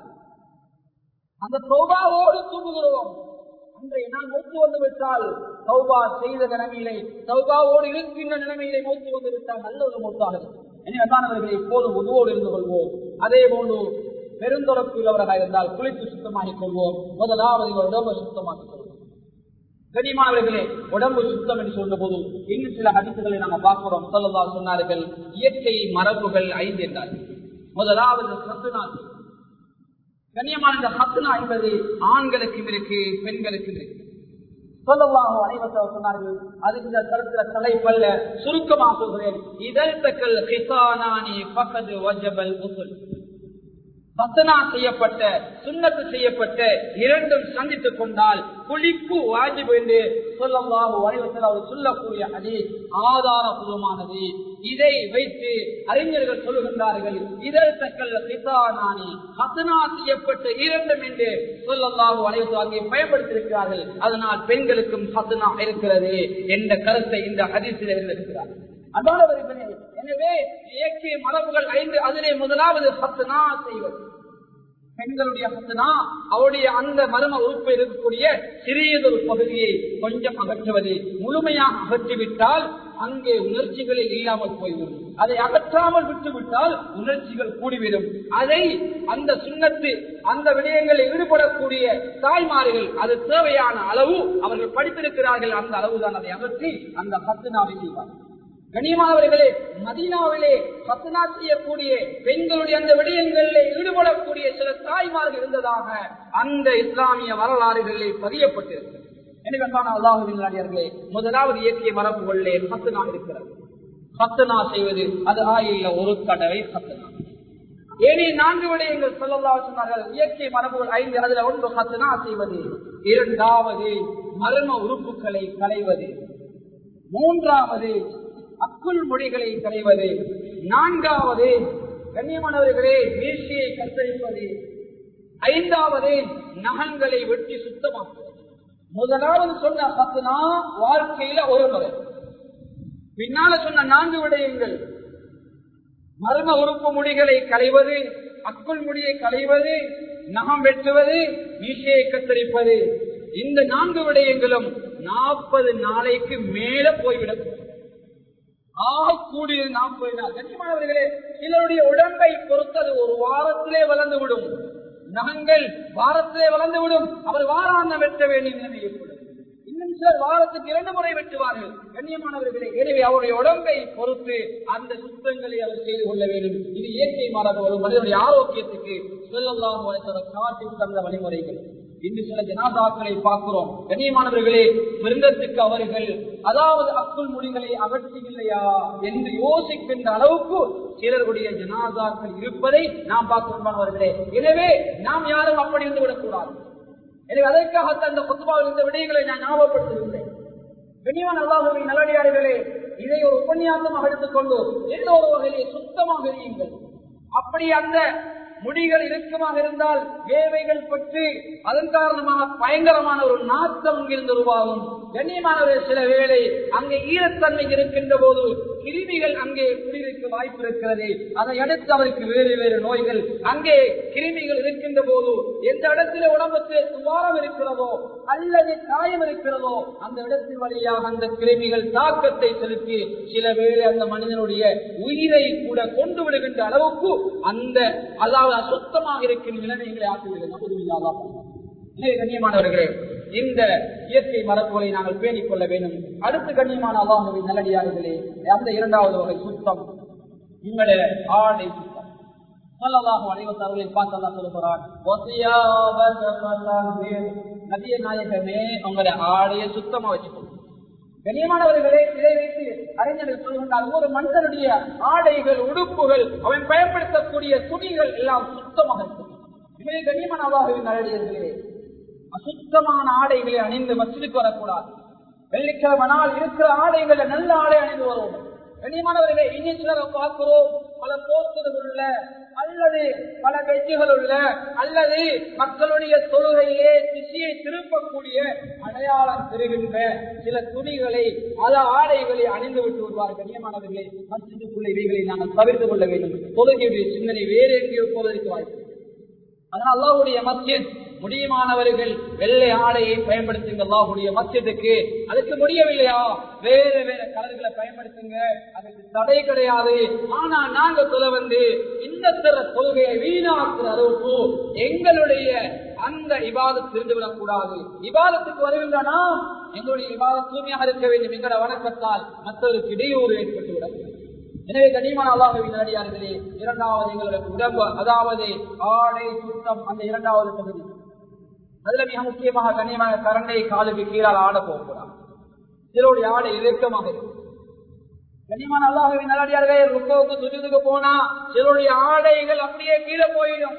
அந்த தௌபாவோடு தூங்குகிறோம். அன்றைய நான் மூத்து வந்து விட்டால் தௌபா செய்த நிலைமையிலே, தௌபாவோடு இருக்கின்ற நிலைமையிலே மூத்து வந்து விட்டால் நல்ல ஒரு மூத்தாக இருக்கும். எனவே அன்பானவர்களை இப்போது உதுவோடு இருந்து கொள்வோம். அதே போன்று பெருந்தொடர்பு உள்ளவராக இருந்தால் குளித்து சுத்தமாகிக் கொள்வோம். முதலாவது உடம்பு சுத்தமாக்கிக் கொள்வோம். கண்ணியமானவர்களே, உடம்பு சுத்தம் என்று சொல்ற போது இன்னும் சில ஹதீஸ்களை நாங்கள் பார்க்கிறோம். ஸல்லல்லாஹு சொன்னார்கள், இயற்கை மரபுகள் 5 என்றார்கள். முதலாவது ஹத்னா. கண்ணியமான இந்த ஹத்னா என்பது ஆண்களுக்கும் இருக்கு, பெண்களுக்கும் இருக்கு. ஸல்லல்லாஹு அலைஹி வஸல்லம் சொன்னார்கள், அது இந்த கருத்துல தலைப்பல்ல, சுருக்கமாக சொல்கிறேன். இதழ் தக்கல் ஹிசானானி ஃபகத் வஜபல் உஸுல். ஹத்னா செய்யப்பட்ட, சுன்னத்து செய்யப்பட்ட இரண்டும் சந்தித்துக் கொண்டால் குளிப்பு வாஜிப் என்று ஸல்லல்லாஹு அலைஹி வஸல்லம் சொல்லக்கூடிய ஹதீஸ் ஆதாரபூர்வமானது. இதை வைத்து அறிஞர்கள் சொல்லுகின்றார்கள், இதழ் தக்கல் ஹிசானானி, ஹத்னா செய்யப்பட்ட இரண்டும் என்று ஸல்லல்லாஹு அலைஹி வஸல்லம் பயன்படுத்தியிருக்கிறார்கள். அதனால் பெண்களுக்கும் ஹத்னா இருக்கிறது என்ற கருத்தை இந்த ஹதீஸில் இருக்கிறார்கள். அதானவர்களே, எனவே இயற்கை மரபுகள் 5, அதிலே முதலாவது ஹத்னா செய்வது. பெண்களுடைய ஹத்னா அவருடைய அந்த மர்ம உறுப்பு இருக்கக்கூடிய சிறியதொரு பகுதியை கொஞ்சம் அகற்றுவது. முழுமையாக அகற்றிவிட்டால் அங்கே உணர்ச்சிகளே இல்லாமல் போய்விடும். அதை அகற்றாமல் விட்டுவிட்டால் உணர்ச்சிகள் கூடிவிடும். அதை அந்த சுன்னத்து அந்த விடயங்களில் ஈடுபடக்கூடிய தாய்மார்கள் அது தேவையான அளவு அவர்கள் படித்திருக்கிறார்கள், அந்த அளவுதான் அதை அகற்றி அந்த ஹத்னாவை செய்வார்கள். கண்ணியமானவர்களே, மதீனாவிலே ஹத்னா செய்யக்கூடிய பெண்களுடைய அந்த விடயங்களிலே ஈடுபடக்கூடிய சில தாய்மார்கள் இருந்ததாக அந்த இஸ்லாமிய வரலாறுகளிலே பதியப்பட்டிருக்கிறது. எனவே அல்லாஹ்வின் நல்லடியார்களே, முதலாவது இயற்கை மரபுகளிலே ஹத்னா இருக்கிறது. ஹத்னா செய்வது அது ஆயில ஒரு தடவை ஹத்னா. ஏனே 4 விடயங்கள் ஸல்லல்லாஹு அலைஹி சொன்னார்கள். இயற்கை மரபுகள் 5, அதுல ஒன்று ஹத்னா செய்வது, இரண்டாவது மர்ம உறுப்புகளை களைவது, மூன்றாவது அக்குள் மொழிகளை களைவது, நான்காவது கண்ணியமானவர்களே மீசையை கத்தரிப்பது, ஐந்தாவது நகங்களை வெட்டி சுத்தமாக்குவது. முதலாவது சொன்ன ஹத்னா வாழ்க்கையில ஒரு முறை, பின்னால சொன்ன 4 விடயங்கள் மர்ம உறுப்பு முடிகளை களைவது, அக்குள் முடியை களைவது, நகம் வெட்டுவது, மீசையை கத்தரிப்பது. இந்த 4 விடயங்களும் 40 நாளைக்கு மேல போய்விடும். கூடியது 40 நாள். கண்ணியமானவர்களே, சிலருடைய உடம்பை பொறுத்தது ஒரு வாரத்திலே வளர்ந்துவிடும், நகங்கள் வாரத்திலே வளர்ந்துவிடும். அவர் வாராந்தம் வெட்ட வேண்டிய நிலைமை ஏற்படும். இன்னும் சிலர் வாரத்துக்கு 2 முறை வெட்டுவார்கள். கண்ணியமானவர்களே, எனவே அவருடைய உடம்பை பொறுத்து அந்த சுத்தங்களை அவர் செய்து கொள்ள வேண்டும். இது இயற்கை மரபு, ஒரு மனிதனுடைய ஆரோக்கியத்துக்கு ஸல்லல்லாஹு அலைஹி வஸல்லம் காட்டி தந்த வழிமுறைகள். இன்று சில ஜனாதாக்களை பார்க்கிறோம். கண்ணியமானவர்களே, விருந்தத்துக்கு அவர்கள் அதாவது அக்குள் முடிகளை அகற்றில்லையா என்று யோசிக்கின்ற அளவுக்கு சிலருடைய ஜனாதாக்கள் இருப்பதை நாம் பார்க்கிறோம். எனவே நாம் யாரும் அப்படி இருந்து விடக்கூடாது. எனவே அதற்காக அந்த குத்பாவில் இந்த விடயங்களை நான் ஞாபகப்படுத்துகின்றேன். கண்ணியமான அல்லாஹ்வின் நல்லடியார்களே, இதை ஒரு உபன்யாசமாக எடுத்துக்கொண்டு ஏதோ ஒரு வகையிலே சுத்தமாக இருங்கள். அப்படி அந்த முடிகள் இறுக்கமாக இருந்தால் வேவைகள் பற்றி அதன் காரணமாக பயங்கரமான ஒரு நாட்டம் இங்கிருந்து உருவாகும். கண்ணியமானவர்கள், சில வேளை அங்கே ஈரத்தன்மை இருக்கின்ற போது கிருமிகள் அங்கே குடியிருக்க வாய்ப்பு இருக்கிறது. அதை அடுத்து அவருக்கு வேறு வேறு நோய்கள், அங்கே கிருமிகள் இருக்கின்ற போது எந்த இடத்துல உடம்புக்கு துவாரம் இருக்கிறதோ அல்லது காயம் இருக்கிறதோ அந்த இடத்தின் வழியாக அந்த கிருமிகள் தாக்கத்தை செலுத்தி சில வேளை அந்த மனிதனுடைய உயிரை கூட கொண்டு விடுகின்ற அளவுக்கு அந்த அதாவது அசுத்தமாக இருக்கின்ற நிலைமைகளை ஆக்குகிறது. கண்ணியமானவர்களே, இந்த இயற்கை மரபுகளை நாங்கள் பேணிக் கொள்ள வேண்டும். அடுத்து கண்ணியமான அல்லாஹ்வின் நல்லடியார்களே, அந்த 2வது வகை சுத்தம் உங்களுடைய ஆடை சுத்தம். ஸல்லல்லாஹு அலைஹி வஸல்லம் பார்த்து அல்லாஹ் சொல்கிறார், நபியே நாயகமே, உங்களுடைய ஆடையை சுத்தமா வச்சுக்கணும். கண்ணியமானவர்களே, இதை வைத்து அறிஞர்கள் சொல்கின்றார், ஒரு மனிதனுடைய ஆடைகள், உடுப்புகள், அவன் பயன்படுத்தக்கூடிய துணிகள் எல்லாம் சுத்தமாக இருக்கும். எனவே கண்ணியமான அல்லாஹ்வின் நல்லடியார்களே, அசுத்தமான ஆடைகளை அணிந்து மஸ்ஜிதுக்கு வரக்கூடாது. வெள்ளிக்கிழமை நாள் இருக்கிற ஆடைகளை நல்ல ஆடை அணிந்து வருவோம். கண்ணியமானவர்களே, இனி சிலரை பார்க்கிறோம், பல போஸ்டர்கள் உள்ள அல்லது பல கட்சிகள் உள்ள அல்லது மக்களுடைய தொழுகையே திசையை திருப்பக்கூடிய அடையாளம் பெறுகின்ற சில துணிகளை ஆடைகளை அணிந்து விட்டு வருவார். கண்ணியமானவர்களே, மஸ்ஜிதுக்குள்ள இவைகளை நாங்கள் தவிர்த்து கொள்ள வேண்டும். தொழுகையுடைய சிந்தனை வேறு எங்கேயோ போவதற்கு வாய்ப்பு. அதனால் அல்லாஹ்வுடைய மஸ்ஜித், முடியுமானவர்கள் வெள்ளை ஆடையை பயன்படுத்துங்க. அல்லாஹ்வுடைய மஸ்ஜிதுக்கு அதுக்கு முடியவில்லையா, வேறு வேற கலர்களை பயன்படுத்துங்க, அதுக்கு தடை கிடையாது. ஆனா நாங்க சொல்ல இந்த தொழுகையை வீணாக்குற அளவுக்கு எங்களுடைய அந்த இபாதத் இருந்துவிடக் கூடாது. இபாதத்துக்கு வருகின்றனா எங்களுடைய இபாதத் தூய்மையாக இருக்க வேண்டும். எங்களோட வணக்கத்தால் மற்றவருக்கு இடையூறு ஏற்பட்டுவிடக் கூடாது. எனவே கண்ணியமான அல்லாஹ்வின் நல்லடியார்களே, 2வது எங்களுடைய உடம்பு அதாவது ஆடை சுத்தம், அந்த 2வது பகுதி. அதுல மிக முக்கியமாக கண்ணியமான கரண்டை காலுக்கு கீழால் ஆட போகக்கூடாது. சிலருடைய ஆடை இறுக்கமாக இருக்கும். கண்ணியமான அல்லாஹ்வின் நல்லடியார்களே, ருக்குவுக்கு சுஜூதுக்கு போனா சிலருடைய ஆடைகள் அப்படியே கீழே போயிடும்.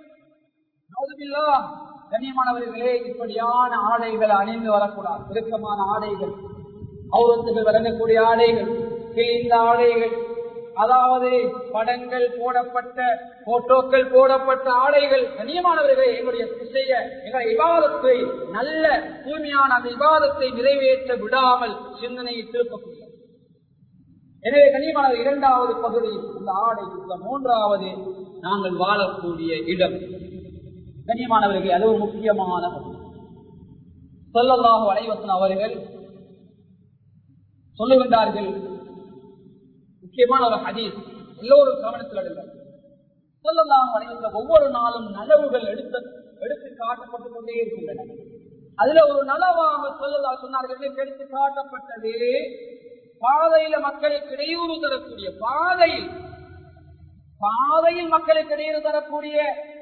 கண்ணியமானவர்களே, இப்படியான ஆடைகளை அணிந்து வரக்கூடாது. இறுக்கமான ஆடைகள், அவுரத்துகள் வழங்கக்கூடிய ஆடைகள், கிழிந்த ஆடைகள், அதாவது படங்கள் போடப்பட்ட போட்டோக்கள் போடப்பட்ட ஆடைகள். கண்ணியமானவர்களே, எங்களுடைய திசைய எங்களுடைய இபாதத்தை நல்ல தூய்மையான அந்த இபாதத்தை நிறைவேற்ற விடாமல் சிந்தனையை திருப்பக்கூடிய. எனவே கண்ணியமானவர் 2வது பகுதி இந்த ஆடை சுத்தம். 3வது நாங்கள் வாழக்கூடிய இடம். கண்ணியமானவர்களே, அது ஒரு முக்கியமான பகுதி. ஸல்லல்லாஹு அலைஹி வஸல்லம் அவர்கள் சொல்லுகின்றார்கள், முக்கியமான ஒரு ஹதீஸ், எல்லோரும் கவனத்தில் எடுங்கள். ஸல்லல்லாஹு அலைஹி வஸல்லம் ஒவ்வொரு நாளும் நலவுகள் எடுத்து காட்டப்பட்டுக் கொண்டே இருக்கின்றன. அதுல ஒரு நலவாக ஸல்லல்லாஹு சொன்னார்கள், எடுத்து காட்டப்பட்டது பாதையில மக்களுக்கு இடையூறு தரக்கூடிய பாதையில் மக்களுக்கு இடையூறு தரக்கூடிய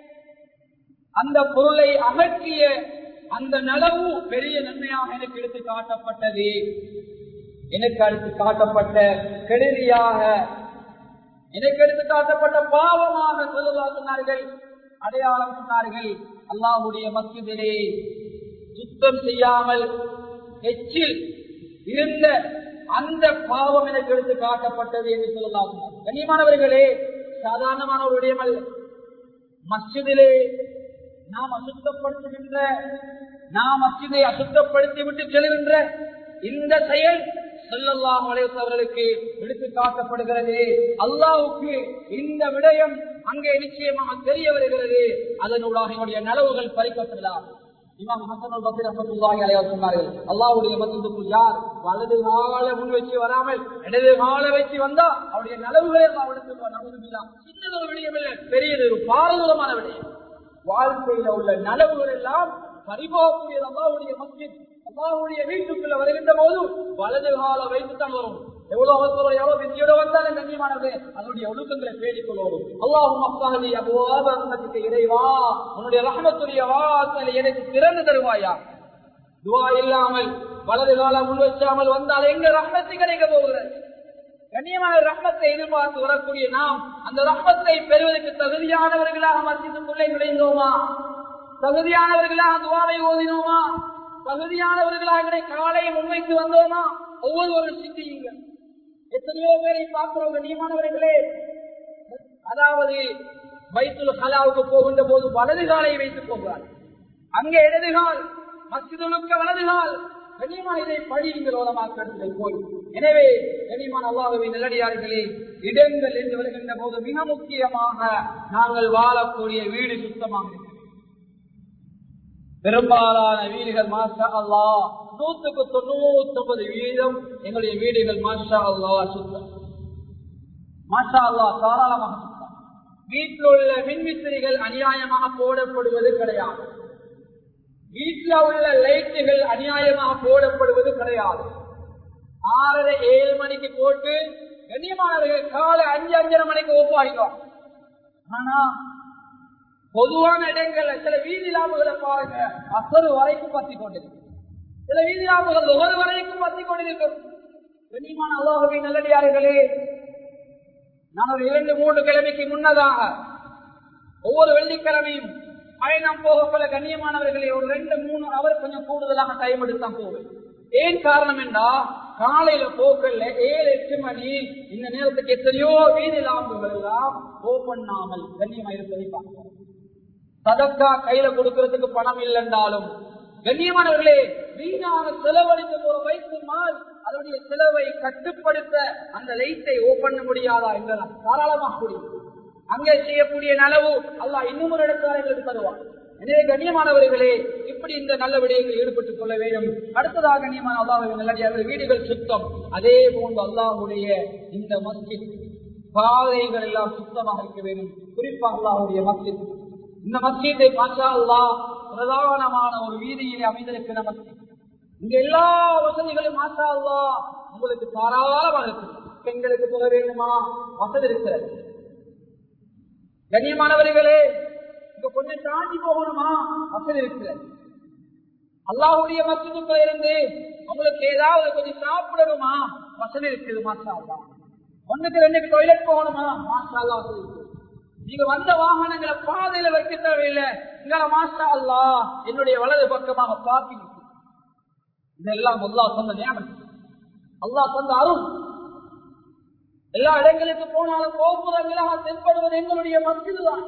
அந்த பொருளை அகற்றிய அந்த நலவு பெரிய நன்மையாக எனக்கு எடுத்து காட்டப்பட்டது. எனக்கு அடுத்து காட்டப்பட்ட கெடுதியாக, எனக்கு எடுத்து காட்டப்பட்ட பாவமாக ஸல்லல்லாஹு சொன்னார்கள். அடையாளம் சொன்னார்கள், அல்லாஹ்வுடைய மஸ்ஜிதிலே சுத்தம் செய்யாமல் எச்சில் இருந்த அந்த பாவம் எனக்கு எடுத்து காட்டப்பட்டது என்று ஸல்லல்லாஹு சொன்னார். கண்ணியமானவர்களே, சாதாரணமான ஒரு விடயம் அல்ல. மஸ்ஜிதிலே நாம் அசுத்தப்படுத்துகின்ற, நாம் மஸ்ஜிதை அசுத்தப்படுத்தி விட்டு செல்கின்ற இந்த செயல் ஸல்லல்லாஹு அலைஹி வஸல்லம் அவர்களுக்கு எடுத்து காட்டப்படுகிறது. அல்லாஹ்வுக்கு இந்த விடயம் அங்கே நிச்சயமாக தெரிய வருகிறது. அதனூடாக என்னுடைய நலவுகள் பறிக்கப்படலாம். இமாம் ஹஸன் அல்-பஸ்ரி ரஹ்மத்துல்லாஹி அலைஹி சொன்னார்கள், அல்லாஹ்வுடைய மஸ்ஜிதுக்குள் யார் வலது கால முன் வச்சு வராமல் இடது கால வச்சு வந்தா அவருடைய நலவுகளை அவனுக்கு நம்புகிறா. சின்னது ஒரு விடயம் இல்லை, பெரியது ஒரு பாரதூரமான விடயம். வாழ்க்கையில உள்ள நலவுகள் எல்லாம் பறிபோகக்கூடியது அல்லாஹ்வுடைய மஸ்ஜித். அல்லாஹ்வுடைய வீட்டுக்குள்ள வருகின்ற போது வலது கால வைத்துத்தான் வரும். எவ்வளவு அவசரம், எவ்வளவு விதியோட வந்தாலும் கண்ணியமானது அதனுடைய ஒழுக்கங்களை பேடிக்கொள்வோம். அல்லாஹும் அஃபஹ்லி அபுவாப ரஹ்மத்திக, இறைவா உன்னுடைய ரஹ்மத்துடைய வாசலை எனக்கு திறந்து தருவாயா. துஆ இல்லாமல் வலது காலம் முன் வச்சாமல் வந்தால் எங்க ரஹ்மத்து கிடைக்க போகிறது? கண்ணியமான ரஹ்மத்தை எதிர்பார்த்து வரக்கூடிய நாம் அந்த ரஹ்மத்தை பெறுவதற்கு தகுதியானவர்களாக மஸ்ஜிதுக்குள்ளே நுழைந்தோமா? தகுதியானவர்களாக துஆவை ஓதினோமா? தகுதியானவர்களாக காலையை முன்வைத்து வந்தோமா? ஒவ்வொரு சிந்தியுங்கள். எத்தனையோ பேரை பார்க்கிறோம் கண்ணியமானவர்களே, அதாவது பைத்துல் ஹலாவுக்கு போகின்ற போது வலது காலை வைத்து போகிறார், அங்கே இடதுகால், மஸ்ஜிதுலுக்கு வலதுகால். கண்ணியமான இதை படியுங்கள் ஓலமாக்கள் போய். எனவே கண்ணியமான அல்லாஹ்வின் நல்லடியார்களே, இடங்கள் என்று வருகின்ற போது மிக முக்கியமாக நாங்கள் வாழக்கூடிய வீடு சுத்தமாக இருக்கிறது. பெரும்பாலான வீடுகள் மாஷா அல்லாஹ் 199% எங்களுடைய வீடுகள் மாஷா அல்லாஹ் சுத்தம், மாஷா அல்லாஹ் தாராளமாக சுத்தம். வீட்டில் உள்ள மின்விசிறிகள் அநியாயமாக போடப்படுவது கிடையாது. வீட்டில் உள்ள லைட்டுகள் அநியாயமாக போடப்படுவது கிடையாது. 6:30-7 மணிக்கு போட்டு கண்ணியமானவர்கள் காலை 5-5:30 மணிக்கு ஒப்பாகிறோம். ஆனா பொதுவான இடங்கள்ல சில வீதி லாபுகளை பாருங்க, அசரு வரைக்கும் பத்தி கொண்டிருக்கும். சில வீதி லாபுகள் ஒவ்வொரு வரைக்கும் பத்தி கொண்டிருக்கும். கண்ணியமான அல்லாஹ்வின் நல்லடியார்களே, நான் ஒரு 2-3 கிழமைக்கு முன்னதாக ஒவ்வொரு வெள்ளிக்கிழமையும் பயணம் போகப்போல கண்ணியமானவர்களே ஒரு 2-3 அவர் கொஞ்சம் கூடுதலாக டைம் எடுத்தான் போவேன். ஏன் காரணம் என்றா, காலையில போக்கல்ல 7-8 மணி இந்த நேரத்துக்கு எத்தனையோ வீதி லாபுகள் எல்லாம் ஓப்பண்ணாமல் கண்ணியமா இருப்பதை பார்க்கிறோம். சதக்கா கையில கொடுக்கறதுக்கு பணம் இல்லைன்றாலும் கண்ணியமானவர்களே, வீணாக செலவழித்து போற வைத்திருந்தால் அதனுடைய செலவை கட்டுப்படுத்த அந்த லைட்டை ஓபன் பண்ண முடியாதா என்றால் தாராளமாக முடியும். அங்கே செய்யக்கூடிய நலவு அல்லாஹ் இன்னும் ஒரு இடத்துல எங்களுக்கு தருவார். எனவே கண்ணியமானவர்களே, இப்படி இந்த நல்ல விடயங்களில் ஈடுபட்டுக் கொள்ள வேண்டும். அடுத்ததாக கண்ணியமான அல்லாஹ்வின் நல்லடியார்களே, வீடுகள் சுத்தம். அதே போன்று அல்லாஹ்வுடைய இந்த மஸ்ஜித் பாதைகள் எல்லாம் சுத்தமாக இருக்க வேண்டும். குறிப்பாக அல்லாஹ்வுடைய மஸ்ஜித், இந்த மஸ்ஜிதை மாஷா அல்லாஹ் பிரதானமான ஒரு வீதியிலே அமைந்திருக்கிற மஸ்ஜித். இங்க எல்லா வசதிகளும் மாஷா அல்லாஹ் உங்களுக்கு தாராளமாக இருக்கு. பெண்களுக்கு சொல்ல வேண்டுமா, வசதி இருக்கிறது. கண்ணியமானவர்களே, இங்க கொஞ்சம் தாண்டி போகணுமா, வசதி இருக்கிறது. அல்லாஹ்வுடைய மஸ்ஜிதுக்குள்ள இருந்து உங்களுக்கு ஏதாவது கொஞ்சம் சாப்பிடணுமா, வசதி இருக்குது. மாஷா அல்லாஹ் 1-2 டாய்லெட் போகணுமா, மாஷா அல்லாஹ் வசதி இருக்குது. நீங்க வந்த வாகனங்களை பாதையில வைக்க தேவையில்லை. இங்கே மாஷா அல்லாஹ் என்னுடைய வலது பக்கமாக பார்க்கிங். இதெல்லாம் அல்லாஹ் தந்த நியமத், அல்லாஹ் தந்த அருள். எல்லா இடங்களுக்கு போனாலும் கோபுரங்களாக தென்படுவது எங்களுடைய மஸ்ஜித் தான்.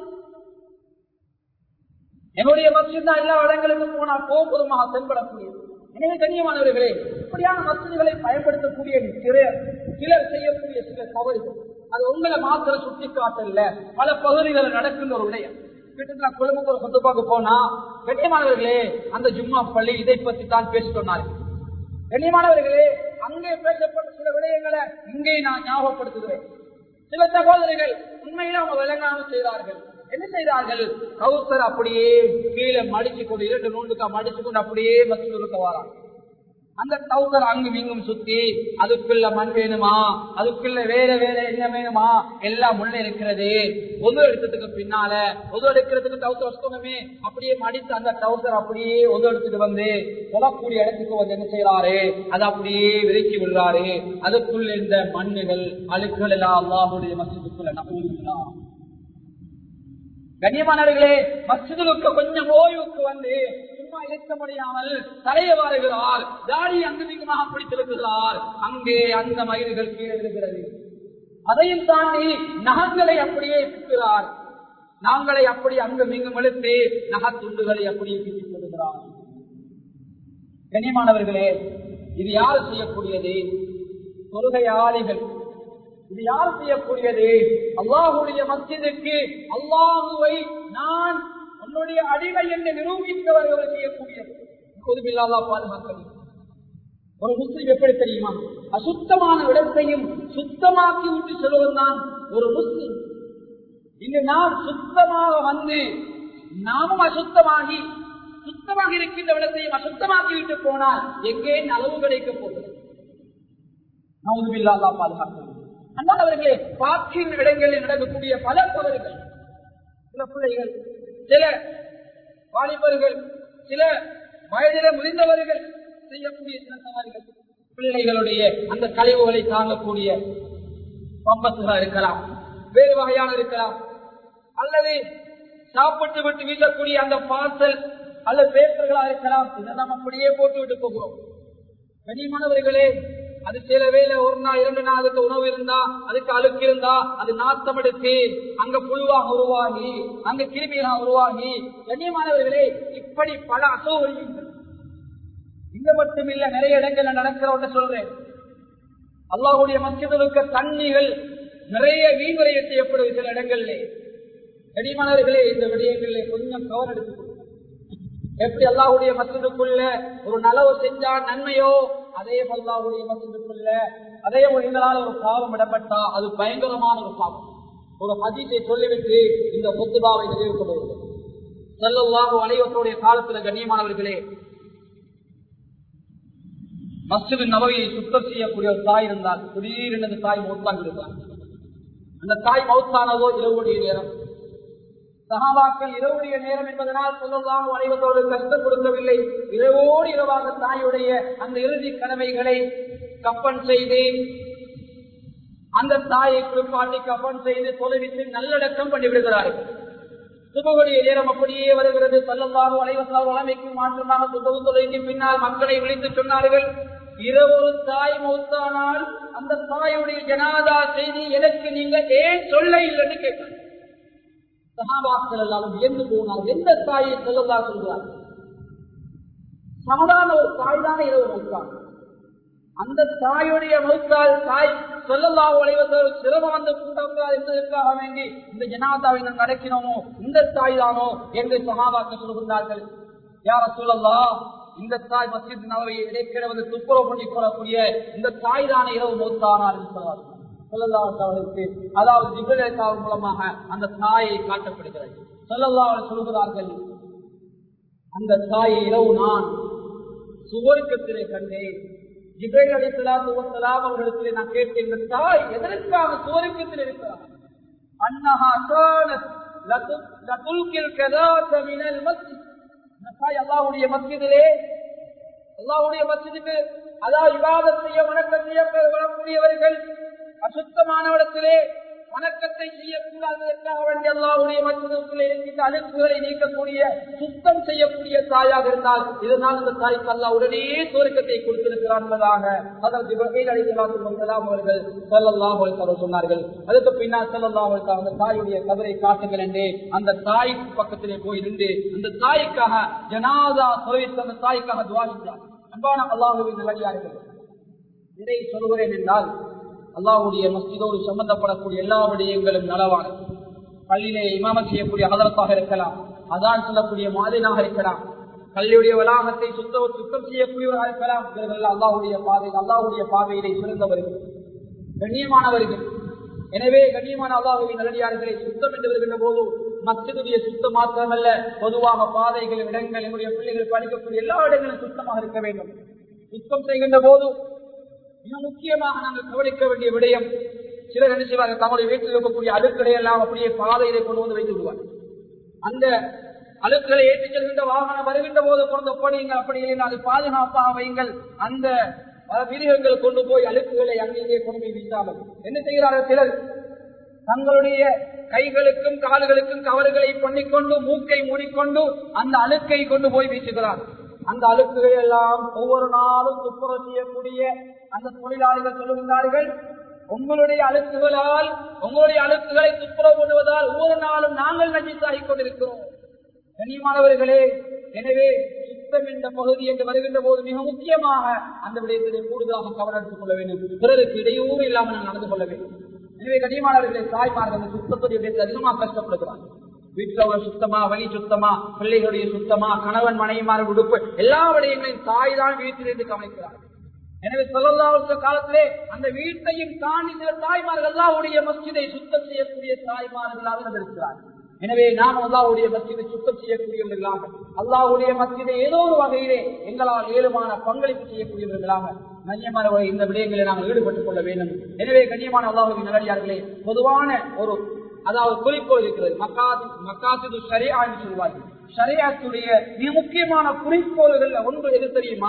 எங்களுடைய மஸ்ஜித் தான் எல்லா இடங்களுக்கும் போனால் கோபுரமாக தென்படக்கூடியது. எனவே கண்ணியமானவர்களே, இப்படியான மஸ்ஜிதுகளை பயன்படுத்தக்கூடிய சிலர் செய்யக்கூடிய சில தவறுகள், அது உங்களை மாத்திர சுட்டி காட்டல, பல பகுதிகளில் நடக்கின்ற ஒரு விடயம். கிட்டத்தட்ட குழுமுக்கு ஒரு சொத்துப்பாக்கு போனா கண்ணியமானவர்களே, அந்த ஜும்மா பள்ளி இதை பற்றி தான் பேசிக்கொண்டார்கள். கண்ணியமானவர்களே, அங்கே பேசப்பட்ட சில விடயங்கள் விடயங்களை இங்கே நான் ஞாபகப்படுத்துகிறேன். சில சகோதரிகள் உண்மையில அவங்க விளங்காமல் செய்தார்கள். என்ன செய்தார்கள்? கௌசர் அப்படியே கீழே மடிச்சு கொண்டு 2 நூண்டுக்கா மடிச்சு கொண்டு அப்படியே மஸ்ஜிதுக்கு வராங்க. அந்த கௌசர் அங்கும் இங்கும் சுத்தி அதுக்குள்ள மண் வேணுமா, அதுக்குள்ள வேற வேற என்ன வேணுமா எல்லாம் முன்னே இருக்கிறது. ஒது எடுத்ததுக்கு பின்னால ஒது எடுக்கிறதுக்கு கௌசர் வச்சுக்கோமே அப்படியே மடித்து அந்த கௌசர் அப்படியே ஒது எடுத்துட்டு வந்து சொல்லக்கூடிய இடத்துக்கு வந்து என்ன செய்யறாரு, அதை அப்படியே விரைச்சி விடுறாரு. அதுக்குள்ள இந்த மண்ணுகள் அழுக்குகள் எல்லாம் அல்லாஹ்வுடைய மஸ்ஜிதுக்குள்ள நகூதுலாம். கண்ணியமானவர்களே, மஸ்ஜிதுக்கு கொஞ்சம் ஓய்வுக்கு வந்து சும்மா இழுக்க முடியாமல் தலைய வாருகிறார், தாடி அங்குமிங்குமாக பிடித்திருக்கிறார். அங்கே அந்த மயில்கள் கீழே விழுகிறது. அதையும் தாண்டி நகங்களை அப்படியே பிடிக்கிறார். நாங்களை அப்படி அங்குமிங்கும் இழுத்து நகத்துண்டுகளை அப்படியே பிடித்துக் கொள்கிறார். கண்ணியமானவர்களே, இது யார் செய்யக்கூடியது? தொழுகையாளிகள். இது யார் செய்யக்கூடியது? அல்லாஹுடைய மஸ்ஜிதுக்கு அல்லாஹுவை நான் உன்னுடைய அடிமை என்று நிரூபித்தவர்கள் செய்யக்கூடியது. பாதுகாக்க ஒரு முஸ்லிம் எப்படி தெரியுமா? அசுத்தமான இடத்தையும் சுத்தமாக்கி விட்டு செல்வதுதான் ஒரு முஸ்லிம். இங்கு நாம் சுத்தமாக வந்து நாமும் அசுத்தமாகி சுத்தமாக இருக்கின்ற இடத்தையும் அசுத்தமாக்கி விட்டு போனால் எங்கே அளவு கிடைக்க போகிறது? நவுதுபில்லாஹ் பாதுகாக்க. அண்ணாவர்களே, பார்க்கின்ற இடங்களில் நடக்கக்கூடிய பல தவறுகள், சில பிள்ளைகள், சில வாலிபர்கள், சில வயதில முதிர்ந்தவர்கள் செய்யக்கூடிய சில தவறுகள், பிள்ளைகளுடைய அந்த கழிவுகளை தாங்கக்கூடிய பம்பசுகளா இருக்கலாம், வேறு வகையான இருக்கலாம், அல்லது சாப்பிட்டு விட்டு வீசக்கூடிய அந்த பார்சல் அல்லது பேப்பர்களா இருக்கலாம். இதை நாம் அப்படியே போட்டு விட்டு போகிறோம். கண்ணியமானவர்களே, அது சில வேலை 1 நாள் 2 நாள் அதுக்கு உணவு இருந்தா, அதுக்கு அழுக்கு இருந்தா, அது நாத்தம் எடுத்து அங்க புழுவாக உருவாகி அங்க கிருமியாக உருவாகி, கண்ணியமானவர்களே இப்படி பல அசௌகரியங்கள் இங்க மட்டும் இல்ல, நிறைய இடங்கள்ல நடக்கிறோன்னு சொல்றேன். அல்லாஹ்வுடைய மஸ்ஜிதுக்கு தண்ணிகள் நிறைய வீண்வரைய செய்யப்படுவது சில இடங்கள்ல. கண்ணியமானவர்களே, இந்த விடயங்களிலே கொஞ்சம் கவர் எடுத்துக்கொள்ளும். எப்படி அல்லாஹ்வுடைய மஸ்ஜிதுக்குள்ள ஒரு நலவு செஞ்சா நன்மையோ, அதே அல்லாஹ்வுடைய மஸ்ஜிதுக்குள்ள அதே எங்களால் ஒரு பாவம் இடப்பட்டா அது பயங்கரமான ஒரு பாவம். ஒரு ஹதீஸை சொல்லிவிட்டு இந்த குத்பாவை நிறைவு கொள்வது. ஸல்லல்லாஹு அலைஹி வஸல்லம் காலத்துல கண்ணியமானவர்களே, மஸ்ஜிது நபவியை சுத்தம் செய்யக்கூடிய ஒரு தாய் இருந்தால், திடீரென்று தாய் மௌத்தான் இருந்தார். அந்த தாய் மௌத்தானதோ இரவுடைய நேரம். சஹாபாக்கள் இரவுடைய நேரம் என்பதனால் ஸல்லல்லாஹு அலைஹி வஸல்லம் கஷ்டம் கொடுக்கவில்லை. இரவோடு இரவாக தாயுடைய அந்த இறுதி கடமைகளை கப்பன் செய்து அந்த தாயை குளிப்பாட்டி கப்பன் செய்து தொலைவித்து நல்லடக்கம் பண்ணிவிடுகிறார்கள். சுபகுடைய நேரம் அப்படியே வருகிறது. ஸல்லல்லாஹு அலைஹி வஸல்லம் வழமைக்கு மாற்றமாக சுபகு தொழுகைக்கு பின்னால் மக்களை விழித்து சொன்னார்கள், இரவு தாய் மௌத்தானால் அந்த தாயுடைய ஜனாதா செய்தி எனக்கு நீங்க ஏன் சொல்ல இல்லைன்னு கேட்டார். சஹாபாக்கள் எல்லாரும் வியந்து போனார்கள். எந்த தாயை ஸல்லல்லாஹு சொல்கிறார்? சாதாரண ஒரு தாய் தானே இரவு மௌத்தான். அந்த தாயுடைய மௌத்தால் தாய் ஸல்லல்லாஹு அலைஹி வஸல்லம் சிரமம் வந்து கூட்டக்கூடாது என்பதற்காக வேண்டி இந்த ஜனாதாவை நாம் நடக்கினோமோ, இந்த தாய் தானோ என்று சஹாபாக்கள் சொல்கின்றார்கள். யா ரசூலல்லாஹ், இந்த தாய் மஸ்ஜித் நபவியை இடைக்கிட வந்து துப்புரவு பண்ணி கொள்ளக்கூடிய இந்த தாய் தானே இரவு மௌத்தானார் என்று சொல்வார்கள். அதாவது ஜிப்ரீல் மூலமாக அந்த தாயை காட்டப்படுகிறது. ஸல்லல்லாஹு அலைஹி சொல்கிறார்கள், அந்த தாயை இரவு நான் சுவர்க்கத்திலே கண்டேன். ஜிப்ரீல் அலைஹிஸ்ஸலாத்து வஸ்ஸலாம் அவர்களிடத்திலே நான் கேட்டேன், இந்த தாய் எதற்காக சுவர்க்கத்தில் இருக்கிறார்? அன்னஹா கானத் லதுல்கில் கதாத மினல் மஸ்ஜித். இந்த தாய் அல்லாஹ்வுடைய மஸ்ஜிதிலே, அல்லாஹ்வுடைய மஸ்ஜிதுக்கு அதாவது இபாதத் செய்ய வணக்கம் செய்ய வரக்கூடியவர்கள் அசுத்தமானவடத்திலே வணக்கத்தை செய்யக்கூடாததற்காக வேண்டிய அல்லாஹ்வுடைய மஸ்ஜிதுக்குள்ளே இருக்கின்ற அழுக்குகளை நீக்கக்கூடிய சுத்தம் செய்யக்கூடிய தாயாக இருந்தால் இதனால் இந்த தாய்க்கு அல்லாஹ் உடனே சுவர்க்கத்தை கொடுத்திருக்கிறார் என்பதாக ஹஜ்ரத் ஜிப்ரீல் அலைஹிஸ்ஸலாத்து வஸ்ஸலாம் அவர்கள் ஸல்லல்லாஹு அலைஹி வஸல்லம் சொன்னார்கள். அதுக்கு பின்னால் ஸல்லல்லாஹு அலைஹி வஸல்லம் அந்த தாயுடைய கபரை காட்டுங்கள் என்று அந்த தாய் பக்கத்திலே போய் நின்று அந்த தாய்க்காக ஜனாதா தொழுவித்து அந்த தாய்க்காக துஆ செய்தார். அன்பான அல்லாஹ்வின் நல்லடியார்களே, இதை சொல்கிறேன் என்றால் அல்லாஹ்வுடைய மஸ்ஜிதோடு சம்பந்தப்படக்கூடிய எல்லா விடயங்களும் நலவானது. பள்ளியிலே இமாமத் செய்யக்கூடிய ஹதரத்தாக இருக்கலாம், அதான் சொல்லக்கூடிய மாதினாக இருக்கலாம், பள்ளியுடைய வளாகத்தை சுத்தம் செய்யக்கூடியவராக இருக்கலாம். இவர்கள் அல்லாஹ்வுடைய பார்வையிலே சிறந்தவர்கள். கண்ணியமானவர்கள். எனவே கண்ணியமான அல்லாஹ்வின் நல்லடியார்களை, சுத்தம் என்று வருகின்ற போது மஸ்ஜிதுடைய சுத்தம் மாத்திரமல்ல, பொதுவாக பாதைகள், இடங்கள், என்னுடைய பிள்ளைகள் படிக்கக்கூடிய எல்லா இடங்களும் சுத்தமாக இருக்க வேண்டும். சுத்தம் செய்கின்ற போது மிக முக்கியமாக நாங்கள் கவனிக்க வேண்டிய விடயம், சிலர் என்ன செய்வார்கள், தங்களுடைய வீட்டில் இருக்கக்கூடிய அழுக்களை எல்லாம் அப்படியே பாதையிலே கொண்டு வந்து வைத்து விடுவார். அந்த அழுக்களை ஏற்றிச் செல்கின்ற வாகனம் வருகின்ற போது கொண்டு ஒப்படையுங்கள், அப்படி இல்லை அது பாதுகாப்பாக வையுங்கள். அந்த மிருகங்கள் கொண்டு போய் அழுக்குகளை அங்கேயே கொண்டு போய் வீசாமல் என்ன செய்கிறார்கள், சிலர் தங்களுடைய கைகளுக்கும் கால்களுக்கும் கவர்களை பண்ணிக்கொண்டு மூக்கை மூடிக்கொண்டு அந்த அழுக்கை கொண்டு போய் வீசுகிறார். அந்த அழுக்குகளை எல்லாம் ஒவ்வொரு நாளும் துப்புரவு செய்யக்கூடிய அந்த தொழிலாளிகள் சொல்லுகின்றார்கள், உங்களுடைய அழுக்குகளால், உங்களுடைய அழுக்குகளை துப்புரவு பண்ணுவதால் ஒவ்வொரு நாளும் நாங்கள் நஜீஸாகிக் கொண்டிருக்கிறோம். கண்ணியமானவர்களே, எனவே சுத்தம் என்ற பகுதி என்று வருகின்ற போது மிக முக்கியமாக அந்த விடயத்திலே கூடுதலாக கவனம் எடுத்துக் கொள்ள வேண்டும். பிறருக்கு இடையூறு இல்லாமல் நாம் நடந்து கொள்ள வேண்டும். எனவே கண்ணியமானவர்களே, தாய்மார்கள் அந்த சுத்தத்துடைய விடயத்தில் அதிகமாக கஷ்டப்படுகிறார்கள். வீட்டில் உள்ள சுத்தமா, வழி சுத்தமா, பிள்ளைகளுடைய சுத்தமா, கணவன் மனைவிமார்கள் உடுப்பு, எல்லா விடயங்களையும் தாய் தான் வீட்டிலிருந்து கவனிக்கிறார். எனவே ஸல்லல்லாஹு அலைஹி வஸல்லம் காலத்திலே அந்த வீட்டையும் தாண்டி சில தாய்மார்கள் அல்லாஹ்வுடைய மஸ்ஜிதை சுத்தம் செய்யக்கூடிய தாய்மார்களாக இருக்கிறார். எனவே நாம் அல்லாஹ்வுடைய மஸ்ஜிதை சுத்தம் செய்யக்கூடியவர்களாக, அல்லாஹ்வுடைய மஸ்ஜிதை ஏதோ ஒரு வகையிலே எங்களால் ஏழுமான பங்களிப்பு செய்யக்கூடியவர்களாக கண்ணியமானவர்கள் இந்த விடயங்களை நாங்கள் ஈடுபட்டுக் கொள்ள வேண்டும். எனவே கண்ணியமான அல்லாஹ்வின் நல்லடியார்களே, பொதுவான ஒரு குறிக்கோள் இருக்கிறது, மக்காசிது ஷரியா என்று சொல்வார்கள். ஷரியாத்துடைய மிக முக்கியமான குறிக்கோள்கள் ஒன்று எது தெரியுமா?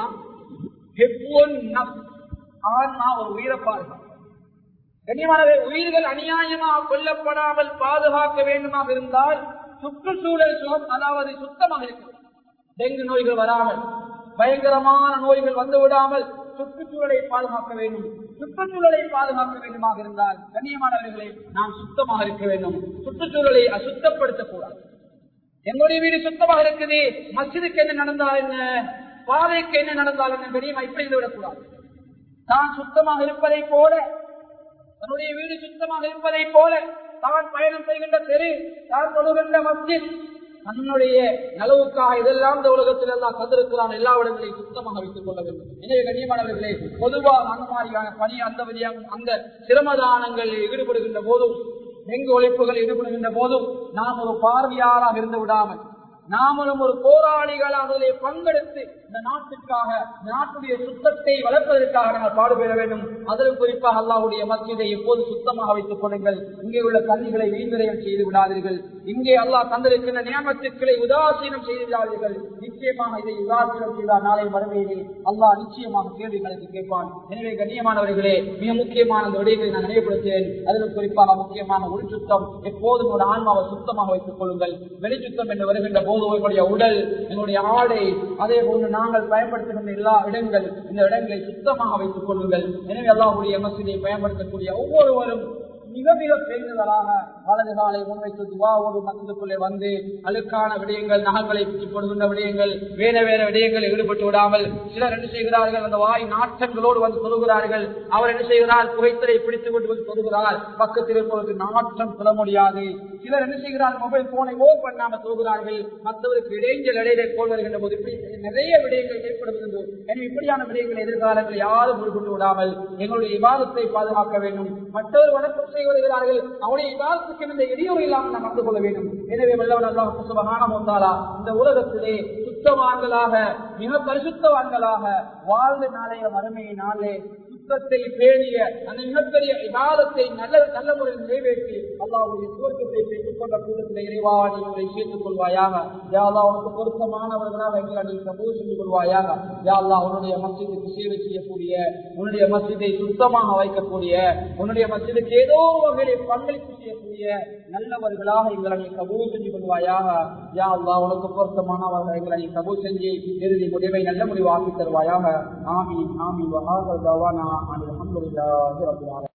ஆன்மா ஒரு உயிரை பாதுகாப்பு. கண்ணியமானவை, உயிர்கள் அநியாயமாக கொல்லப்படாமல் பாதுகாக்க வேண்டுமாக இருந்தால் சுற்றுச்சூழல் அதாவது சுத்தமாக இருக்கிறது. டெங்கு நோய்கள் வராமல், பயங்கரமான நோய்கள் வந்து விடாமல் சுற்றுச்சூழலை பாதுகாக்க வேண்டும். சுற்றுச்சூழலை பாதுகாக்க வேண்டுமாக இருந்தால் கண்ணியமானவர்களை நாம் சுத்தமாக இருக்க வேண்டும். சுற்றுச்சூழலை அசுத்தப்படுத்தக்கூடாது. எங்களுடைய வீடு சுத்தமாக இருக்குது, மஸ்ஜிதுக்கு என்ன நடந்தால் என்ன, பாதைக்கு என்ன நடந்தால் என்ன, பெரியமா இப்படி விடக்கூடாது. தான் சுத்தமாக இருப்பதை போல, தன்னுடைய வீடு சுத்தமாக இருப்பதை போல, தான் பயணம் செய்கின்ற தெரு, தான் தொழுகின்ற மஸ்ஜித், தன்னுடைய நலவுக்காக இதெல்லாம் இந்த உலகத்தில் எல்லாம் தந்திருக்கிறான், எல்லா இடங்களையும் சுத்தமாக வைத்துக் கொள்ள வேண்டும். எனவே கண்ணியமானவர்களே, பொதுவாக அந்த மாதிரியான பணி, அந்த சிரமதானங்களில் ஈடுபடுகின்ற போதும், டெங்கு ஒழிப்புகளில் ஈடுபடுகின்ற போதும் நாம் ஒரு பார்வையாளராக இருந்து விடாமல், நாமளும் ஒரு போராளிகளாக அதிலே பங்கெடுத்து இந்த நாட்டுக்காக, நாட்டுடைய சுத்தத்தை வளர்ப்பதற்காக நாங்கள் பாடுபெற வேண்டும். அதிலும் குறிப்பாக அல்லாஹ்வுடைய மஸ்ஜிதை எப்போது சுத்தமாக வைத்துக் கொள்ளுங்கள். இங்கே உள்ள கல்விகளை வீண்விரயம் செய்து விடாதீர்கள். இங்கே அல்லாஹ் தந்திருக்கின்ற நியமத்துக்களை உதாசீனம் செய்து விடாதீர்கள். நிச்சயமாக இதை உதாசீனம் செய்தால் நாளை மறுமையிலே அல்லாஹ் நிச்சயமாக கேள்விகளுக்கு கேட்பான். எனவே கண்ணியமானவர்களே, மிக முக்கியமான அந்த விடயங்களை நான் நினைவுபடுத்தேன். அதிலும் குறிப்பாக முக்கியமான உள் சுத்தம். எப்போதும் ஒரு ஆன்மாவை சுத்தமாக வைத்துக் கொள்ளுங்கள். வெளிச்சுத்தம் என்று வருகின்ற போது உங்களுடைய உடல், எங்களுடைய ஆடை, அதே போன்று நாங்கள் பயன்படுத்துகின்ற எல்லா இடங்கள், இந்த இடங்களை சுத்தமாக வைத்துக் கொள்ளுங்கள். எனவே அல்லாஹ்வுடைய மஸ்ஜிதை பயன்படுத்தக்கூடிய ஒவ்வொருவரும் மிக மிக பேருதலாக வலது காலை முன்வைத்து துவாவோடு மஸ்ஜிதுக்குள்ளே வந்து அழுக்கான விடயங்கள், நகங்களை பிடித்துக் கொடுக்கின்ற விடயங்கள், வேற வேற விடயங்களில் ஈடுபட்டு விடாமல், சிலர் என்ன செய்கிறார்கள், அந்த வாய் நாற்றங்களோடு வந்து சொல்கிறார்கள். அவர் என்ன செய்கிறார், புகைத்தலை பிடித்துக் கொண்டு வந்து சொல்கிறார். பக்கத்தில் இருப்பவருக்கு நாற்றம் சொல்ல முடியாது. சிலர் என்ன செய்கிறார், மொபைல் போனை ஓ பண்ணாமல் சொல்கிறார்கள். மற்றவருக்கு இடைஞ்சல் இடையிலே போல் வருகின்ற போது இப்படி நிறைய விடயங்கள் ஏற்படுகின்றது. எனவே இப்படியான விடயங்களை எதிர்காலங்கள் யாரும் ஈடுபட்டு விடாமல் எங்களுடைய விவாதத்தை பாதுகாக்க வேண்டும். மற்றொரு வணக்கம் வருகிறார்கள், அவருடைய விவாதத்துக்கு இந்த இடையூறு இல்லாமல் நாம் நடந்து கொள்ள வேண்டும். எனவே வல்லவன் அல்லாஹ் சுப்ஹானஹு வ தஆலா இந்த உலகத்திலே சுத்தவான்களாக, மிக பரிசுத்தவான்களாக வாழ்ந்த நாளைய மறுமையை நாளே சுத்தத்தை பேணிய அந்த மிகப்பெரிய விவாதத்தை நல்ல முறையில் நிறைவேற்றி அல்லாஹ்வுடைய சுவர்க்கத்தை பெற்றுக் கொண்ட கூட்டத்தில் இறைவா நீங்களை சேர்த்துக் கொள்வாயாக. யா அல்லாஹ், உனக்கு பொருத்தமானவர்களாக எங்களை நீ கபூல் செய்து கொள்வாயாக. யா அல்லாஹ், உன்னுடைய மஸ்ஜிதுக்கு சேவை செய்யக்கூடிய, உன்னுடைய மஸ்ஜிதை சுத்தமாக வைக்கக்கூடிய, உன்னுடைய மஸ்ஜிதுக்கு ஏதோ வகையை பங்களிப்பு செய்யக்கூடிய நல்லவர்களாக எங்களை நீ கபூல் செஞ்சு கொள்வாயாக. யா அல்லாஹ், உனக்கு பொருத்தமானவர்கள் எங்களை நீ கபூல் செஞ்சு இறுதி முடிவை நல்ல முடிவாக்கி தருவாயாக. ஆமீன் ஆமீன். வஹாதா தவானா அல்ஹம்துலில்லாஹி ரப்பில் ஆலமீன்.